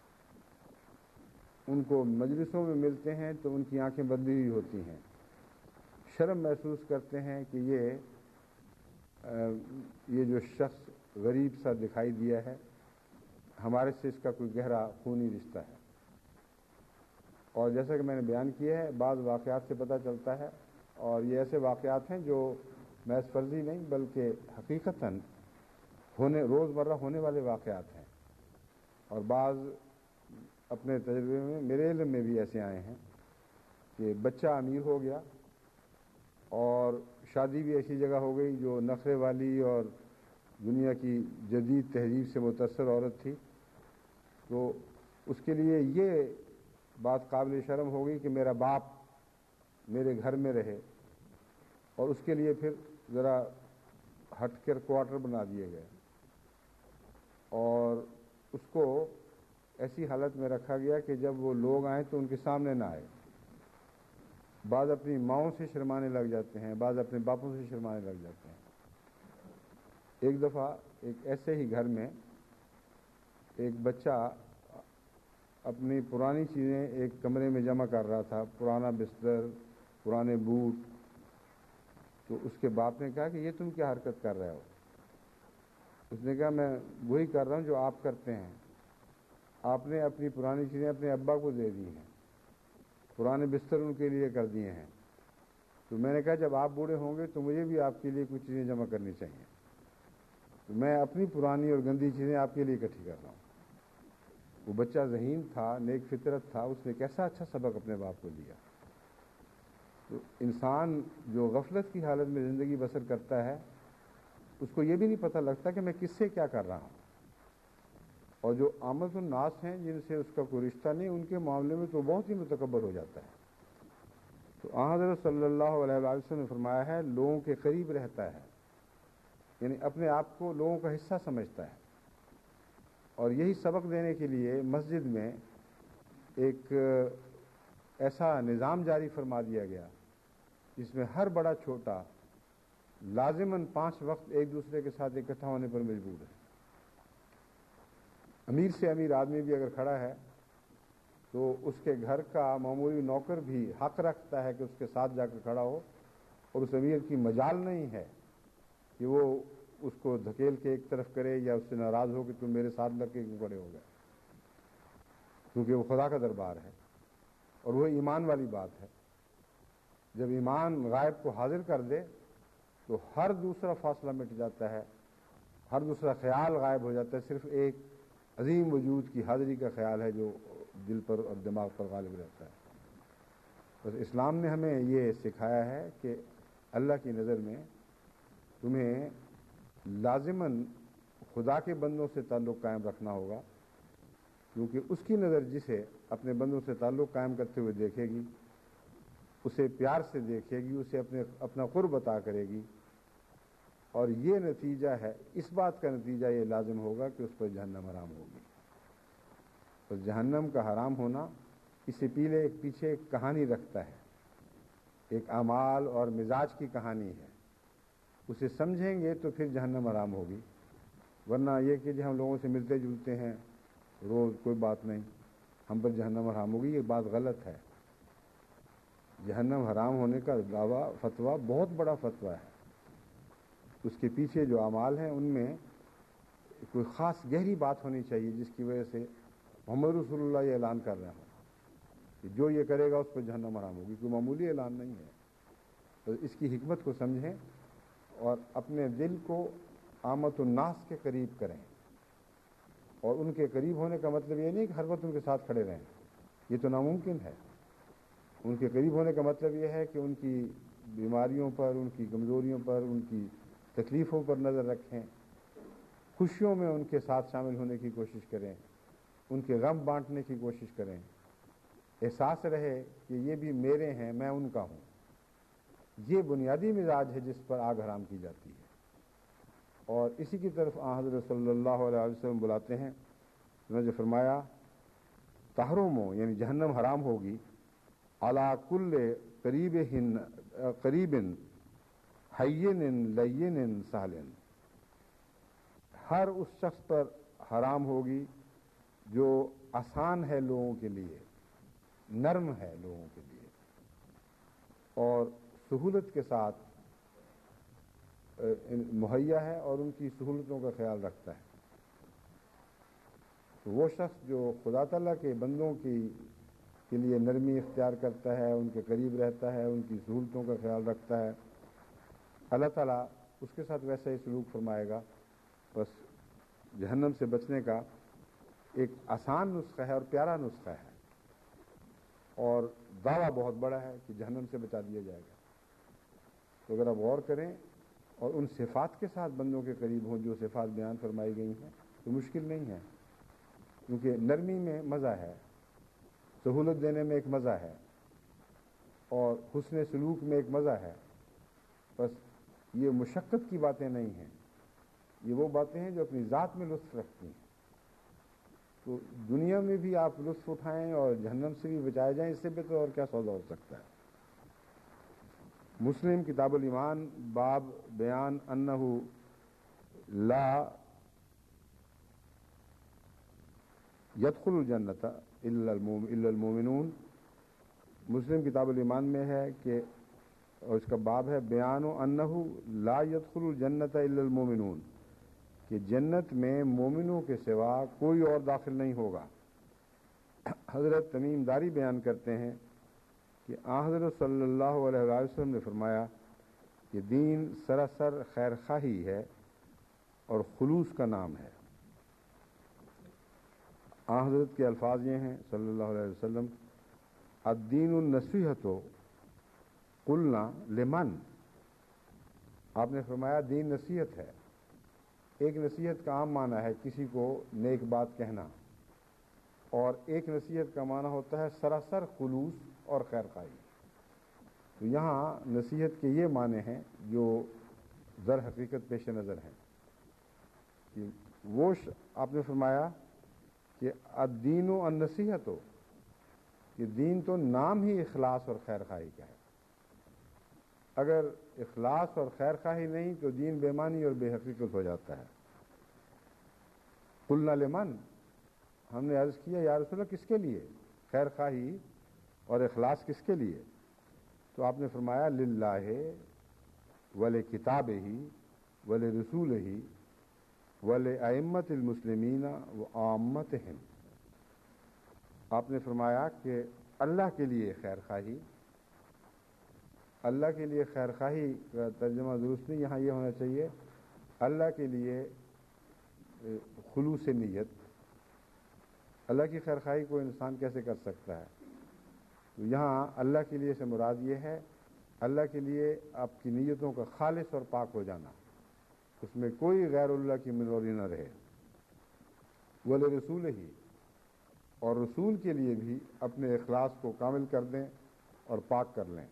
ان کو مجلسوں میں ملتے ہیں تو ان کی آنکھیں بدلی ہوئی ہوتی ہیں، شرم محسوس کرتے ہیں کہ یہ جو شخص غریب سا دکھائی دیا ہے، ہمارے سے اس کا کوئی گہرا خونی رشتہ ہے۔ اور جیسا کہ میں نے بیان کیا ہے، بعض واقعات سے پتہ چلتا ہے، اور یہ ایسے واقعات ہیں جو محض فرضی نہیں بلکہ حقیقتاً روزمرہ ہونے والے واقعات ہیں۔ اور بعض اپنے تجربے میں میرے علم میں بھی ایسے آئے ہیں کہ بچہ امیر ہو گیا اور شادی بھی ایسی جگہ ہو گئی جو نخرے والی اور دنیا کی جدید تہذیب سے متاثر عورت تھی، تو اس کے لیے یہ بات قابل شرم ہو گئی کہ میرا باپ میرے گھر میں رہے، اور اس کے لیے پھر ذرا ہٹ کر کوارٹر بنا دیے گئے، اور اس کو ایسی حالت میں رکھا گیا کہ جب وہ لوگ آئیں تو ان کے سامنے نہ آئے۔ بعض اپنی ماؤں سے شرمانے لگ جاتے ہیں، بعض اپنے باپوں سے شرمانے لگ جاتے ہیں۔ ایک دفعہ ایک ایسے ہی گھر میں ایک بچہ اپنی پرانی چیزیں ایک کمرے میں جمع کر رہا تھا، پرانا بستر، پرانے بوٹ، تو اس کے باپ نے کہا کہ یہ تم کیا حرکت کر رہے ہو؟ اس نے کہا میں وہی کر رہا ہوں جو آپ کرتے ہیں، آپ نے اپنی پرانی چیزیں اپنے ابا کو دے دی ہیں، پرانے بستر ان کے لیے کر دیے ہیں، تو میں نے کہا جب آپ بوڑھے ہوں گے تو مجھے بھی آپ کے لیے کچھ چیزیں جمع کرنی چاہیے، تو میں اپنی پرانی اور گندی چیزیں آپ کے لیے اکٹھی کر رہا ہوں۔ وہ بچہ ذہین تھا، نیک فطرت تھا، اس نے کیسا اچھا سبق اپنے باپ کو دیا۔ تو انسان جو غفلت کی حالت میں زندگی بسر کرتا ہے اس کو یہ بھی نہیں پتہ لگتا کہ میں کس سے کیا کر رہا ہوں، اور جو عامت الناس ہیں جن سے اس کا کوئی رشتہ نہیں، ان کے معاملے میں تو بہت ہی متکبر ہو جاتا ہے۔ تو حضرت صلی اللہ علیہ وسلم نے فرمایا ہے لوگوں کے قریب رہتا ہے، یعنی اپنے آپ کو لوگوں کا حصہ سمجھتا ہے، اور یہی سبق دینے کے لیے مسجد میں ایک ایسا نظام جاری فرما دیا گیا جس میں ہر بڑا چھوٹا لازماً 5 وقت ایک دوسرے کے ساتھ اکٹھا ہونے پر مجبور ہے۔ امیر سے امیر آدمی بھی اگر کھڑا ہے تو اس کے گھر کا معمولی نوکر بھی حق رکھتا ہے کہ اس کے ساتھ جا کر کھڑا ہو، اور اس امیر کی مجال نہیں ہے کہ وہ اس کو دھکیل کے ایک طرف کرے یا اس سے ناراض ہو کہ تم میرے ساتھ لگ کے کیوں کھڑے ہو گئے، کیونکہ وہ خدا کا دربار ہے، اور وہ ایمان والی بات ہے۔ جب ایمان غائب کو حاضر کر دے تو ہر دوسرا فاصلہ مٹ جاتا ہے، ہر دوسرا خیال غائب ہو جاتا ہے، صرف ایک عظیم وجود کی حاضری کا خیال ہے جو دل پر اور دماغ پر غالب رہتا ہے۔ بس اسلام نے ہمیں یہ سکھایا ہے کہ اللہ کی نظر میں تمہیں لازماً خدا کے بندوں سے تعلق قائم رکھنا ہوگا، کیونکہ اس کی نظر جسے اپنے بندوں سے تعلق قائم کرتے ہوئے دیکھے گی، اسے پیار سے دیکھے گی، اسے اپنا قرب عطا کرے گی، اور یہ نتیجہ ہے، اس بات کا نتیجہ یہ لازم ہوگا کہ اس پر جہنم حرام ہوگی۔ اور جہنم کا حرام ہونا اس سے پیچھے ایک کہانی رکھتا ہے، ایک اعمال اور مزاج کی کہانی ہے، اسے سمجھیں گے تو پھر جہنم حرام ہوگی، ورنہ یہ کہ ہم لوگوں سے ملتے جلتے ہیں روز کوئی بات نہیں، ہم پر جہنم حرام ہوگی، یہ بات غلط ہے۔ جہنم حرام ہونے کا دعویٰ فتویٰ بہت بڑا فتویٰ ہے، اس کے پیچھے جو اعمال ہیں ان میں کوئی خاص گہری بات ہونی چاہیے جس کی وجہ سے محمد رسول اللہ یہ اعلان کر رہے ہوں کہ جو یہ کرے گا اس پہ جہنم حرام ہوگی. کوئی معمولی اعلان نہیں ہے. تو اس کی حکمت کو سمجھیں اور اپنے دل کو عامت الناس کے قریب کریں. اور ان کے قریب ہونے کا مطلب یہ نہیں کہ ہر وقت ان کے ساتھ کھڑے رہیں، یہ تو ناممکن ہے. ان کے قریب ہونے کا مطلب یہ ہے کہ ان کی بیماریوں پر، ان کی کمزوریوں پر، ان کی تکلیفوں پر نظر رکھیں، خوشیوں میں ان کے ساتھ شامل ہونے کی کوشش کریں، ان کے غم بانٹنے کی کوشش کریں. احساس رہے کہ یہ بھی میرے ہیں، میں ان کا ہوں. یہ بنیادی مزاج ہے جس پر آگ حرام کی جاتی ہے. اور اسی کی طرف حضرت صلی اللہ علیہ وسلم بلاتے ہیں. انہوں نے فرمایا تحرمو یعنی جہنم حرام ہوگی علی کل قریب حین لین سہلن، ہر اس شخص پر حرام ہوگی جو آسان ہے لوگوں کے لیے، نرم ہے لوگوں کے لیے اور سہولت کے ساتھ مہیا ہے اور ان کی سہولتوں کا خیال رکھتا ہے. تو وہ شخص جو خدا تعالیٰ کے بندوں کے لیے نرمی اختیار کرتا ہے، ان کے قریب رہتا ہے، ان کی سہولتوں کا خیال رکھتا ہے، اللہ تعالیٰ اس کے ساتھ ویسا ہی سلوک فرمائے گا. بس جہنم سے بچنے کا ایک آسان نسخہ ہے اور پیارا نسخہ ہے، اور دعویٰ بہت بڑا ہے کہ جہنم سے بچا دیا جائے گا. تو اگر آپ غور کریں اور ان صفات کے ساتھ بندوں کے قریب ہوں جو صفات بیان فرمائی گئی ہیں تو مشکل نہیں ہے، کیونکہ نرمی میں مزہ ہے، سہولت دینے میں ایک مزہ ہے، اور حسن سلوک میں ایک مزہ ہے. بس یہ مشقت کی باتیں نہیں ہیں، یہ وہ باتیں ہیں جو اپنی ذات میں لطف رکھتی ہیں. تو دنیا میں بھی آپ لطف اٹھائیں اور جہنم سے بھی بچائے جائیں، اس سے بہتر اور کیا سودا ہو سکتا ہے. مسلم کتاب الایمان باب بیان انہ لا یدخل الجنت الا المؤمنون. مسلم کتاب الایمان میں ہے کہ، اور اس کا باب ہے بیان انہ لا یدخل الجنت الا المؤمنون، کہ جنت میں مومنوں کے سوا کوئی اور داخل نہیں ہوگا. حضرت تمیم داری بیان کرتے ہیں کہ حضرت صلی اللہ علیہ وسلم نے فرمایا کہ دین سراسر خیر خواہی ہے اور خلوص کا نام ہے. حضرت کے الفاظ یہ ہیں صلی اللہ علیہ وسلم، الدین النصیحۃ قلنا لمن. آپ نے فرمایا دین نصیحت ہے. ایک نصیحت کا عام معنی ہے کسی کو نیک بات کہنا، اور ایک نصیحت کا معنی ہوتا ہے سراسر خلوص اور خیر خواہی. تو یہاں نصیحت کے یہ معنی ہیں جو در حقیقت پیش نظر ہیں کہ وہ آپ نے فرمایا کہ الدین و النصیحت ہو، کہ دین تو نام ہی اخلاص اور خیر خواہی کا ہے. اگر اخلاص اور خیر خواہی نہیں تو دین بے معنی اور بے حقیقت ہو جاتا ہے. قلنا لمن، ہم نے عرض کیا یا رسول اللہ کس کے لیے خیر خواہی اور اخلاص کس کے لیے؟ تو آپ نے فرمایا للہ ولکتابہ ولرسولہ ولائمۃ المسلمین وعامتہم. آپ نے فرمایا کہ اللہ کے لیے خیر خواہی. اللہ کے لیے خیر خواہی کا ترجمہ درست نہیں، یہاں یہ ہونا چاہیے اللہ کے لیے خلوص نیت. اللہ کی خیر خواہی کو انسان کیسے کر سکتا ہے؟ تو یہاں اللہ کے لیے سے مراد یہ ہے اللہ کے لیے آپ کی نیتوں کا خالص اور پاک ہو جانا، اس میں کوئی غیر اللہ کی منوری نہ رہے. ولرسولہ، اور رسول کے لیے بھی اپنے اخلاص کو کامل کر دیں اور پاک کر لیں.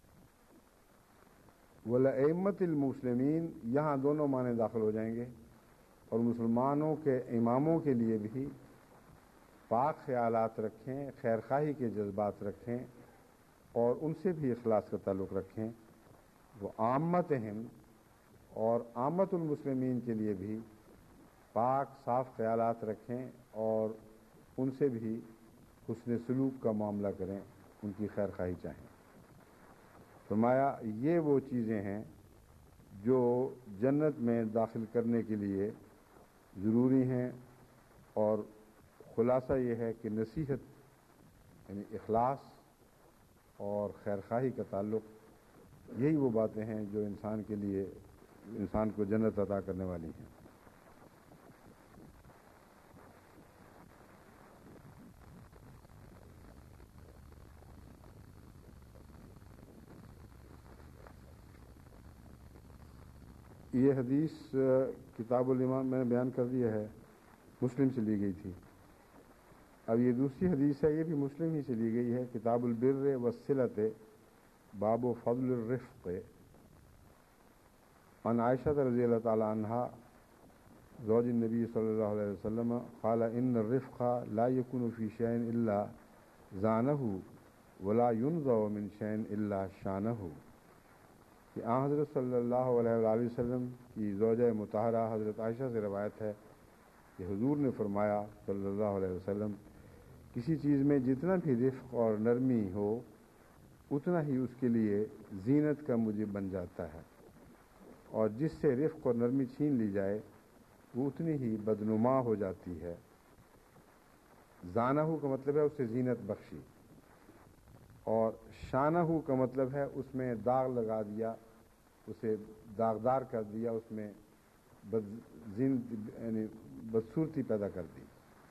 ولائمۃ المسلمین، یہاں دونوں معنی داخل ہو جائیں گے، اور مسلمانوں کے اماموں کے لیے بھی پاک خیالات رکھیں، خیر خواہی کے جذبات رکھیں اور ان سے بھی اخلاص کا تعلق رکھیں. وہ عامتہم، اور عامت المسلمین کے لیے بھی پاک صاف خیالات رکھیں اور ان سے بھی حسن سلوک کا معاملہ کریں، ان کی خیر خواہی چاہیں. فرمایا یہ وہ چیزیں ہیں جو جنت میں داخل کرنے کے لیے ضروری ہیں، اور خلاصہ یہ ہے کہ نصیحت یعنی اخلاص اور خیرخواہی کا تعلق، یہی وہ باتیں ہیں جو انسان کے لیے انسان کو جنت عطا کرنے والی ہیں۔ یہ حدیث کتاب الایمان میں نے بیان کر دیا ہے، مسلم سے لی گئی تھی۔ اب یہ دوسری حدیث ہے، یہ بھی مسلم ہی سے لی گئی ہے، کتاب البر والصلۃ باب فضل الرفق، عن عائشہ رضی اللہ تعالی عنہا زوج النبی صلی اللہ علیہ وسلم قال ان الرفق لا يكون في شيء الا زانه ولا ينزع من شيء الا شانه، کہ حضرت صلی اللہ علیہ وآلہ وسلم کی زوجہ مطہرہ حضرت عائشہ سے روایت ہے کہ حضور نے فرمایا صلی اللہ علیہ وسلم، کسی چیز میں جتنا بھی رفق اور نرمی ہو اتنا ہی اس کے لیے زینت کا موجب بن جاتا ہے، اور جس سے رفق اور نرمی چھین لی جائے وہ اتنی ہی بدنما ہو جاتی ہے۔ زانہ کا مطلب ہے اسے زینت بخشی، اور شانہ کا مطلب ہے اس میں داغ لگا دیا، اسے داغدار کر دیا، اس میں یعنی بدصورتی پیدا کر دی۔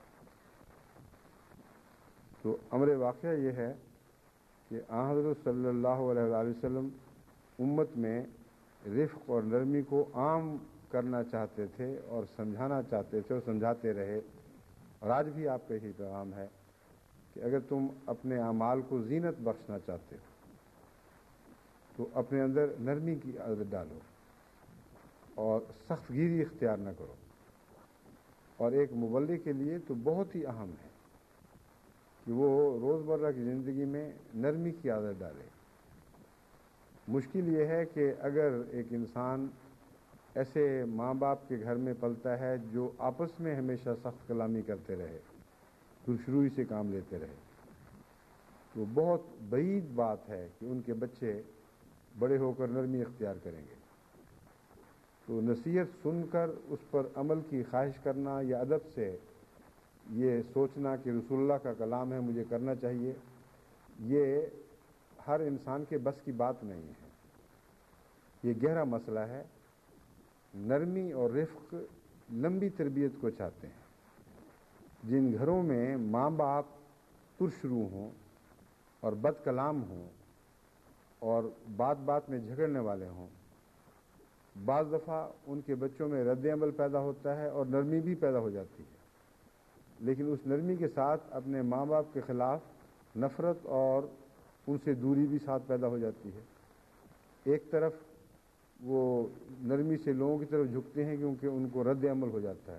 تو امر واقعہ یہ ہے کہ حضرت صلی اللہ علیہ وآلہ وسلم امت میں رفق اور نرمی کو عام کرنا چاہتے تھے اور سمجھانا چاہتے تھے اور سمجھاتے رہے، اور آج بھی آپ کا یہی پیغام ہے کہ اگر تم اپنے اعمال کو زینت بخشنا چاہتے ہو تو اپنے اندر نرمی کی عادت ڈالو اور سخت گیری اختیار نہ کرو، اور ایک مبلغ کے لیے تو بہت ہی اہم ہے کہ وہ روزمرہ کی زندگی میں نرمی کی عادت ڈالے۔ مشکل یہ ہے کہ اگر ایک انسان ایسے ماں باپ کے گھر میں پلتا ہے جو آپس میں ہمیشہ سخت کلامی کرتے رہے، شروعی سے کام لیتے رہے، تو بہت بعید بات ہے کہ ان کے بچے بڑے ہو کر نرمی اختیار کریں گے۔ تو نصیحت سن کر اس پر عمل کی خواہش کرنا یا ادب سے یہ سوچنا کہ رسول اللہ کا کلام ہے مجھے کرنا چاہیے، یہ ہر انسان کے بس کی بات نہیں ہے، یہ گہرا مسئلہ ہے۔ نرمی اور رفق لمبی تربیت کو چاہتے ہیں۔ جن گھروں میں ماں باپ پرشرو ہوں اور بد کلام ہوں اور بات بات میں جھگڑنے والے ہوں، بعض دفعہ ان کے بچوں میں رد عمل پیدا ہوتا ہے اور نرمی بھی پیدا ہو جاتی ہے، لیکن اس نرمی کے ساتھ اپنے ماں باپ کے خلاف نفرت اور ان سے دوری بھی ساتھ پیدا ہو جاتی ہے۔ ایک طرف وہ نرمی سے لوگوں کی طرف جھکتے ہیں کیونکہ ان کو رد عمل ہو جاتا ہے،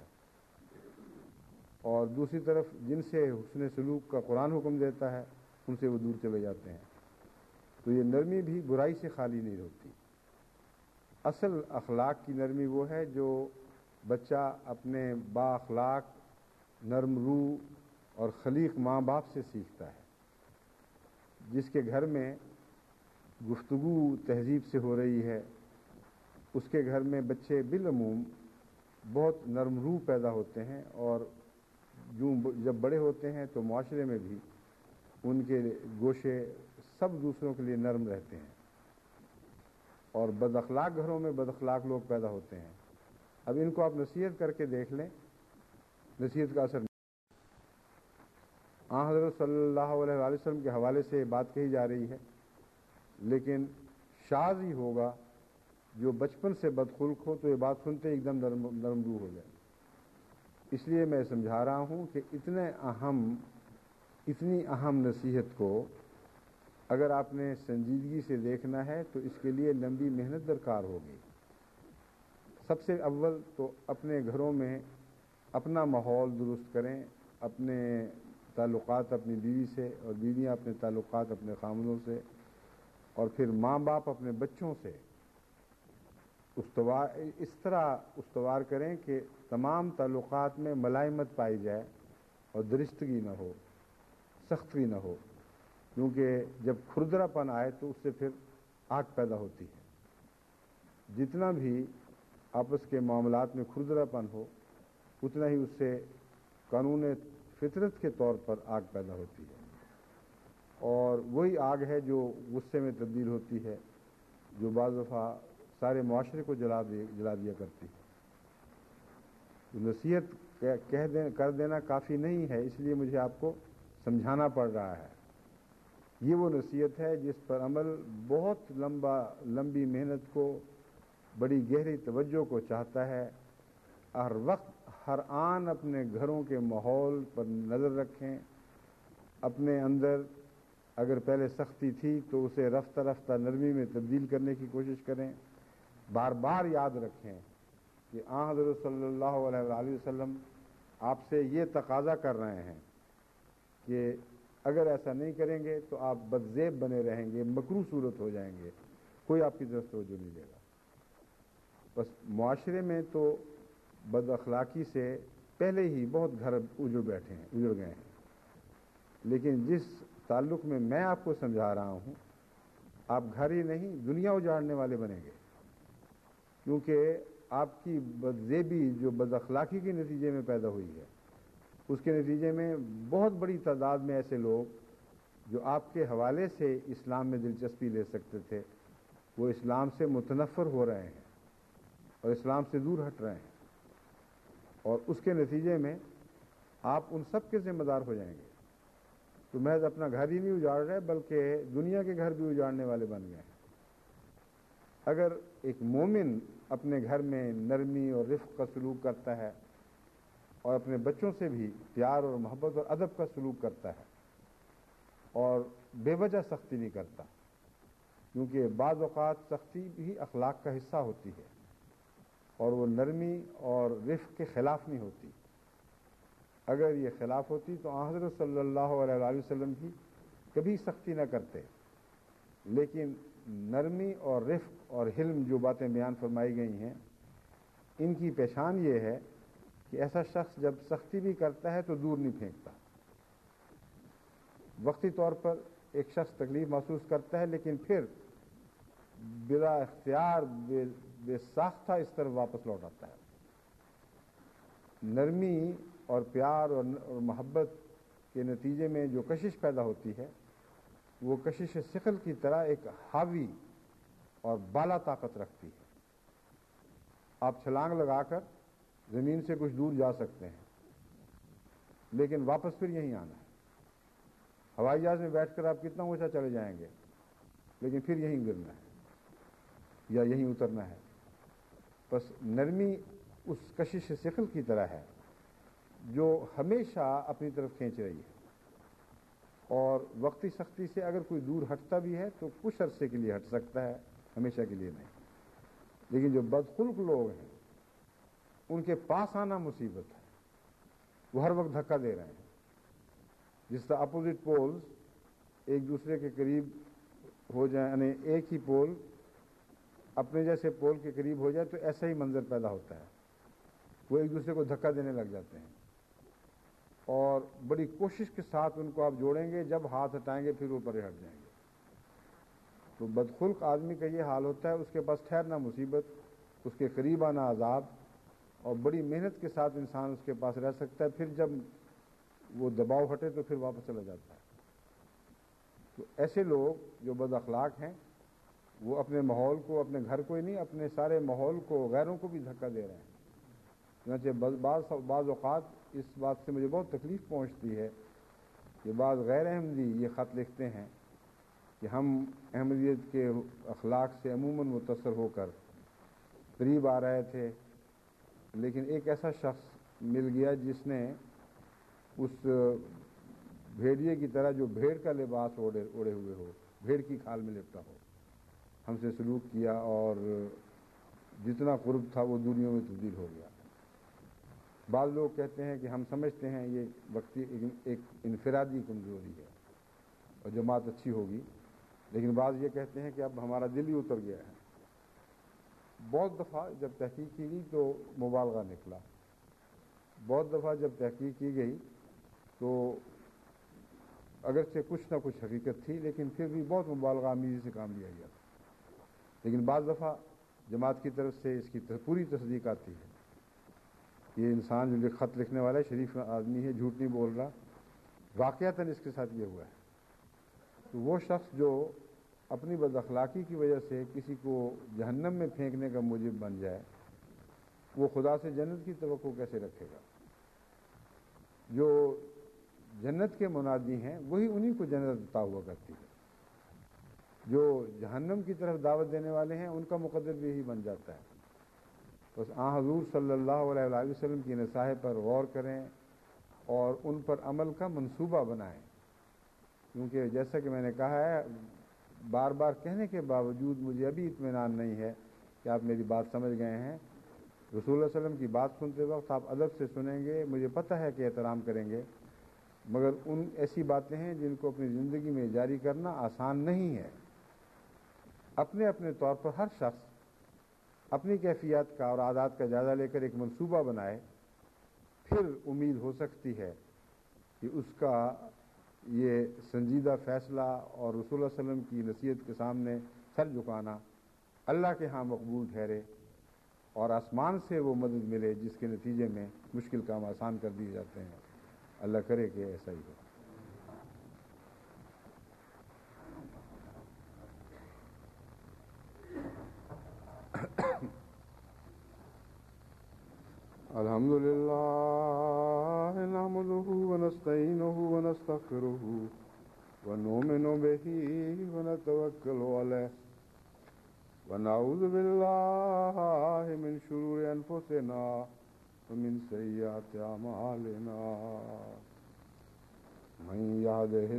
اور دوسری طرف جن سے حسن سلوک کا قرآن حکم دیتا ہے ان سے وہ دور چلے جاتے ہیں۔ تو یہ نرمی بھی برائی سے خالی نہیں ہوتی۔ اصل اخلاق کی نرمی وہ ہے جو بچہ اپنے با اخلاق، نرم روح اور خلیق ماں باپ سے سیکھتا ہے۔ جس کے گھر میں گفتگو تہذیب سے ہو رہی ہے، اس کے گھر میں بچے بالعموم بہت نرم روح پیدا ہوتے ہیں، اور جب بڑے ہوتے ہیں تو معاشرے میں بھی ان کے گوشے سب دوسروں کے لیے نرم رہتے ہیں، اور بد اخلاق گھروں میں بد اخلاق لوگ پیدا ہوتے ہیں۔ اب ان کو آپ نصیحت کر کے دیکھ لیں، نصیحت کا اثر نہیں۔ حضرت صلی اللہ علیہ وآلہ وسلم کے حوالے سے بات کہی جا رہی ہے، لیکن شاذ ہی ہوگا جو بچپن سے بدخلق ہو تو یہ بات سنتے ایک دم نرم روح ہو جائے۔ اس لیے میں سمجھا رہا ہوں کہ اتنی اہم نصیحت کو اگر آپ نے سنجیدگی سے دیکھنا ہے تو اس کے لیے لمبی محنت درکار ہوگی۔ سب سے اول تو اپنے گھروں میں اپنا ماحول درست کریں، اپنے تعلقات اپنی بیوی سے، اور بیویاں اپنے تعلقات اپنے خامندوں سے، اور پھر ماں باپ اپنے بچوں سے اس طرح استوار کریں کہ تمام تعلقات میں ملائمت پائی جائے اور درستگی نہ ہو، سختی نہ ہو، کیونکہ جب کھردرا پن آئے تو اس سے پھر آگ پیدا ہوتی ہے۔ جتنا بھی آپس کے معاملات میں کھردرا پن ہو उतना ही उससे कानून फितरत के तौर पर आग पैदा होती है, और वही आग है जो गुस्से में तब्दील होती है, जो बाज़ दफ़ा सारे मुआशरे को जला दिया करती है। तो नसीहत कर देना काफ़ी नहीं है, इसलिए मुझे आपको समझाना पड़ रहा है। ये वो नसीहत है जिस पर अमल बहुत लंबी मेहनत को, बड़ी गहरी तवज्जो को चाहता है। हर वक्त हर आन अपने घरों के माहौल पर नज़र रखें, अपने अंदर अगर पहले सख्ती थी तो उसे रफ्ता रफ्ता नरमी में तब्दील करने की कोशिश करें। बार बार याद रखें कि हज़रत सल्लल्लाहु अलैहि वसल्लम आपसे ये तकाजा कर रहे हैं कि अगर ऐसा नहीं करेंगे तो आप बदज़ेब बने रहेंगे, मकरूह सूरत हो जाएंगे, कोई आपकी तरफ तवज्जो नहीं देगा। बस मुआशरे में तो बद अखलाकी से पहले ही बहुत घर उजड़ गए हैं, लेकिन जिस ताल्लुक़ में मैं आपको समझा रहा हूँ, आप घर ही नहीं दुनिया उजाड़ने वाले बनेंगे, क्योंकि आपकी बदज़ेबी जो बद अखलाकी के नतीजे में पैदा हुई है, उसके नतीजे में बहुत बड़ी तादाद में ऐसे लोग जो आपके हवाले से इस्लाम में दिलचस्पी ले सकते थे, वो इस्लाम से मुतनफ़र हो रहे हैं और इस्लाम से दूर हट रहे हैं, और उसके नतीजे में आप उन सब के ज़िम्मेदार हो जाएंगे। तो महज अपना घर ही नहीं उजाड़ रहे, बल्कि दुनिया के घर भी उजाड़ने वाले बन गए हैं। अगर एक मोमिन अपने घर में नरमी और रिफ़्क़ का सलूक करता है और अपने बच्चों से भी प्यार और मोहब्बत और अदब का सलूक करता है और बेवजह सख्ती नहीं करता, क्योंकि बाज़ औक़ात सख्ती भी अखलाक का हिस्सा होती है और वो नरमी और रिफ़्क़ के ख़िलाफ़ नहीं होती। अगर ये ख़िलाफ़ होती तो हज़रत सल्लल्लाहु अलैहि वसल्लम भी कभी सख्ती न करते, लेकिन नरमी और रिफ़्क़ और हिल्म जो बातें बयान फरमाई गई हैं, इनकी पहचान ये है कि ऐसा शख्स जब सख्ती भी करता है तो दूर नहीं फेंकता। वक्ती तौर पर एक शख्स तकलीफ महसूस करता है, लेकिन फिर बिला इख्तियार बेसाख्ता इस तरफ वापस लौट आता है। नरमी और प्यार और मोहब्बत के नतीजे में जो कशिश पैदा होती है, वो कशिश सिकल की तरह एक हावी और बाला ताकत रखती है। आप छलांग लगाकर ज़मीन से कुछ दूर जा सकते हैं, लेकिन वापस फिर यहीं आना है। हवाई जहाज़ में बैठकर आप कितना ऊंचा चले जाएंगे, लेकिन फिर यहीं गिरना है या यहीं उतरना है। बस नरमी उस कशिश सिकल की तरह है जो हमेशा अपनी तरफ खींच रही है, और वक्ती सख्ती से अगर कोई दूर हटता भी है तो कुछ अरसे के लिए हट सकता है, हमेशा के लिए नहीं। लेकिन जो बदखुल्क लोग हैं, उनके पास आना मुसीबत है, वो हर वक्त धक्का दे रहे हैं। जिस तरह अपोजिट पोल्स एक दूसरे के करीब हो जाए, यानी एक ही पोल अपने जैसे पोल के करीब हो जाए तो ऐसा ही मंजर पैदा होता है, वो एक दूसरे को धक्का देने लग जाते हैं, और बड़ी कोशिश के साथ उनको आप जोड़ेंगे, जब हाथ हटाएंगे फिर वो परे हट जाएंगे। तो बदखुल्क आदमी का ये हाल होता है, उसके पास ठहरना मुसीबत, उसके करीब आना आज़ाब, और बड़ी मेहनत के साथ इंसान उसके पास रह सकता है, फिर जब वो दबाव हटे तो फिर वापस चला जाता है। तो ऐसे लोग जो बद अखलाक हैं, वो अपने माहौल को, अपने घर को ही नहीं, अपने सारे माहौल को, गैरों को भी धक्का दे रहे हैं। चुनांचे बाज़ औक़ात इस बात से मुझे बहुत तकलीफ़ पहुँचती है कि बाज़ गैर अहमदी ये ख़त लिखते हैं कि हम अहमदियत के अखलाक से अमूमन मुतासर होकर करीब आ रहे थे, लेकिन एक ऐसा शख्स मिल गया जिसने उस भेड़िए की तरह, जो भेड़ का लिबास ओढ़े हुए हो, भेड़ की खाल में लिपटा हो, हमसे सलूक किया, और जितना कुर्ब था वो दूरियों में तब्दील हो गया। बाज़ लोग कहते हैं कि हम समझते हैं ये वक्ती एक इनफरादी कमज़ोरी है और जमात अच्छी होगी, लेकिन बाज़ ये कहते हैं कि अब हमारा दिल ही उतर गया है। बहुत दफ़ा जब तहकीक की गई तो मुबालगा निकला, बहुत दफ़ा जब तहकीक की गई तो अगरचे कुछ ना कुछ हकीकत थी, लेकिन फिर भी बहुत मुबालगा आमीज़ी से काम लिया गया। लेकिन बाज़ दफ़ा जमात की तरफ से इसकी पूरी तस्दीक आती है یہ انسان جو خط لکھنے والا ہے شریف آدمی ہے، جھوٹ نہیں بول رہا، واقعتاً اس کے ساتھ یہ ہوا ہے. تو وہ شخص جو اپنی بد اخلاقی کی وجہ سے کسی کو جہنم میں پھینکنے کا موجب بن جائے، وہ خدا سے جنت کی توقع کیسے رکھے گا؟ جو جنت کے منادی ہیں وہی انہی کو جنت عطا ہوا کرتی ہے. جو جہنم کی طرف دعوت دینے والے ہیں ان کا مقدر بھی یہی بن جاتا ہے. بس حضور صلی اللہ علیہ وآلہ وسلم کی نصائح پر غور کریں اور ان پر عمل کا منصوبہ بنائیں، کیونکہ جیسا کہ میں نے کہا ہے، بار بار کہنے کے باوجود مجھے ابھی اطمینان نہیں ہے کہ آپ میری بات سمجھ گئے ہیں. رسول اللہ علیہ وسلم کی بات سنتے وقت آپ ادب سے سنیں گے، مجھے پتہ ہے کہ احترام کریں گے، مگر ان ایسی باتیں ہیں جن کو اپنی زندگی میں جاری کرنا آسان نہیں ہے. اپنے اپنے طور پر ہر شخص اپنی کیفیات کا اور عادات کا جائزہ لے کر ایک منصوبہ بنائے، پھر امید ہو سکتی ہے کہ اس کا یہ سنجیدہ فیصلہ اور رسول اللہ علیہ وسلم کی نصیحت کے سامنے سر جھکانا اللہ کے ہاں مقبول ٹھہرے اور آسمان سے وہ مدد ملے جس کے نتیجے میں مشکل کام آسان کر دیے جاتے ہیں. اللہ کرے کہ ایسا ہی ہو. الحمد للہ نحمده ونستعینه ونستغفره ونؤمن به ونتوکل علیہ ونعوذ باللہ من شرور انفسنا ومن سیئات اعمالنا من يهده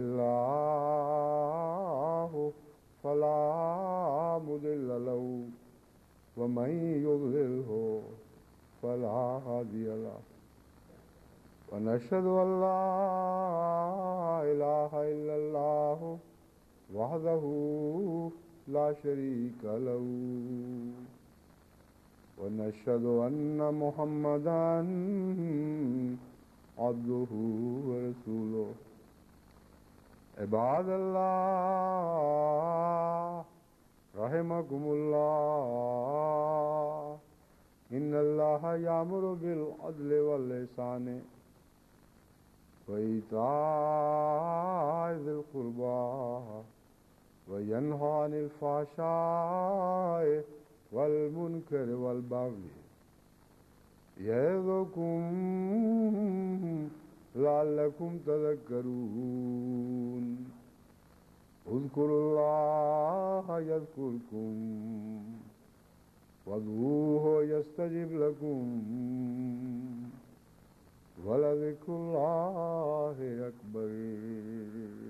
اللہ فلا مضل له ومن يضلله فلا هادي له ونشهد أن لا إله إلا الله وحده لا شريك له ونشهد أن محمدا عبده ورسوله. عباد الله رحمكم الله، إن الله يأمر بالعدل والإحسان وإيتاء ذي القربى وينهى عن الفحشاء والمنكر والبغي يعظكم لعلكم تذكرون. اذكروا الله يذكركم وادعوه يستجب لكم ولذكر الله أكبر.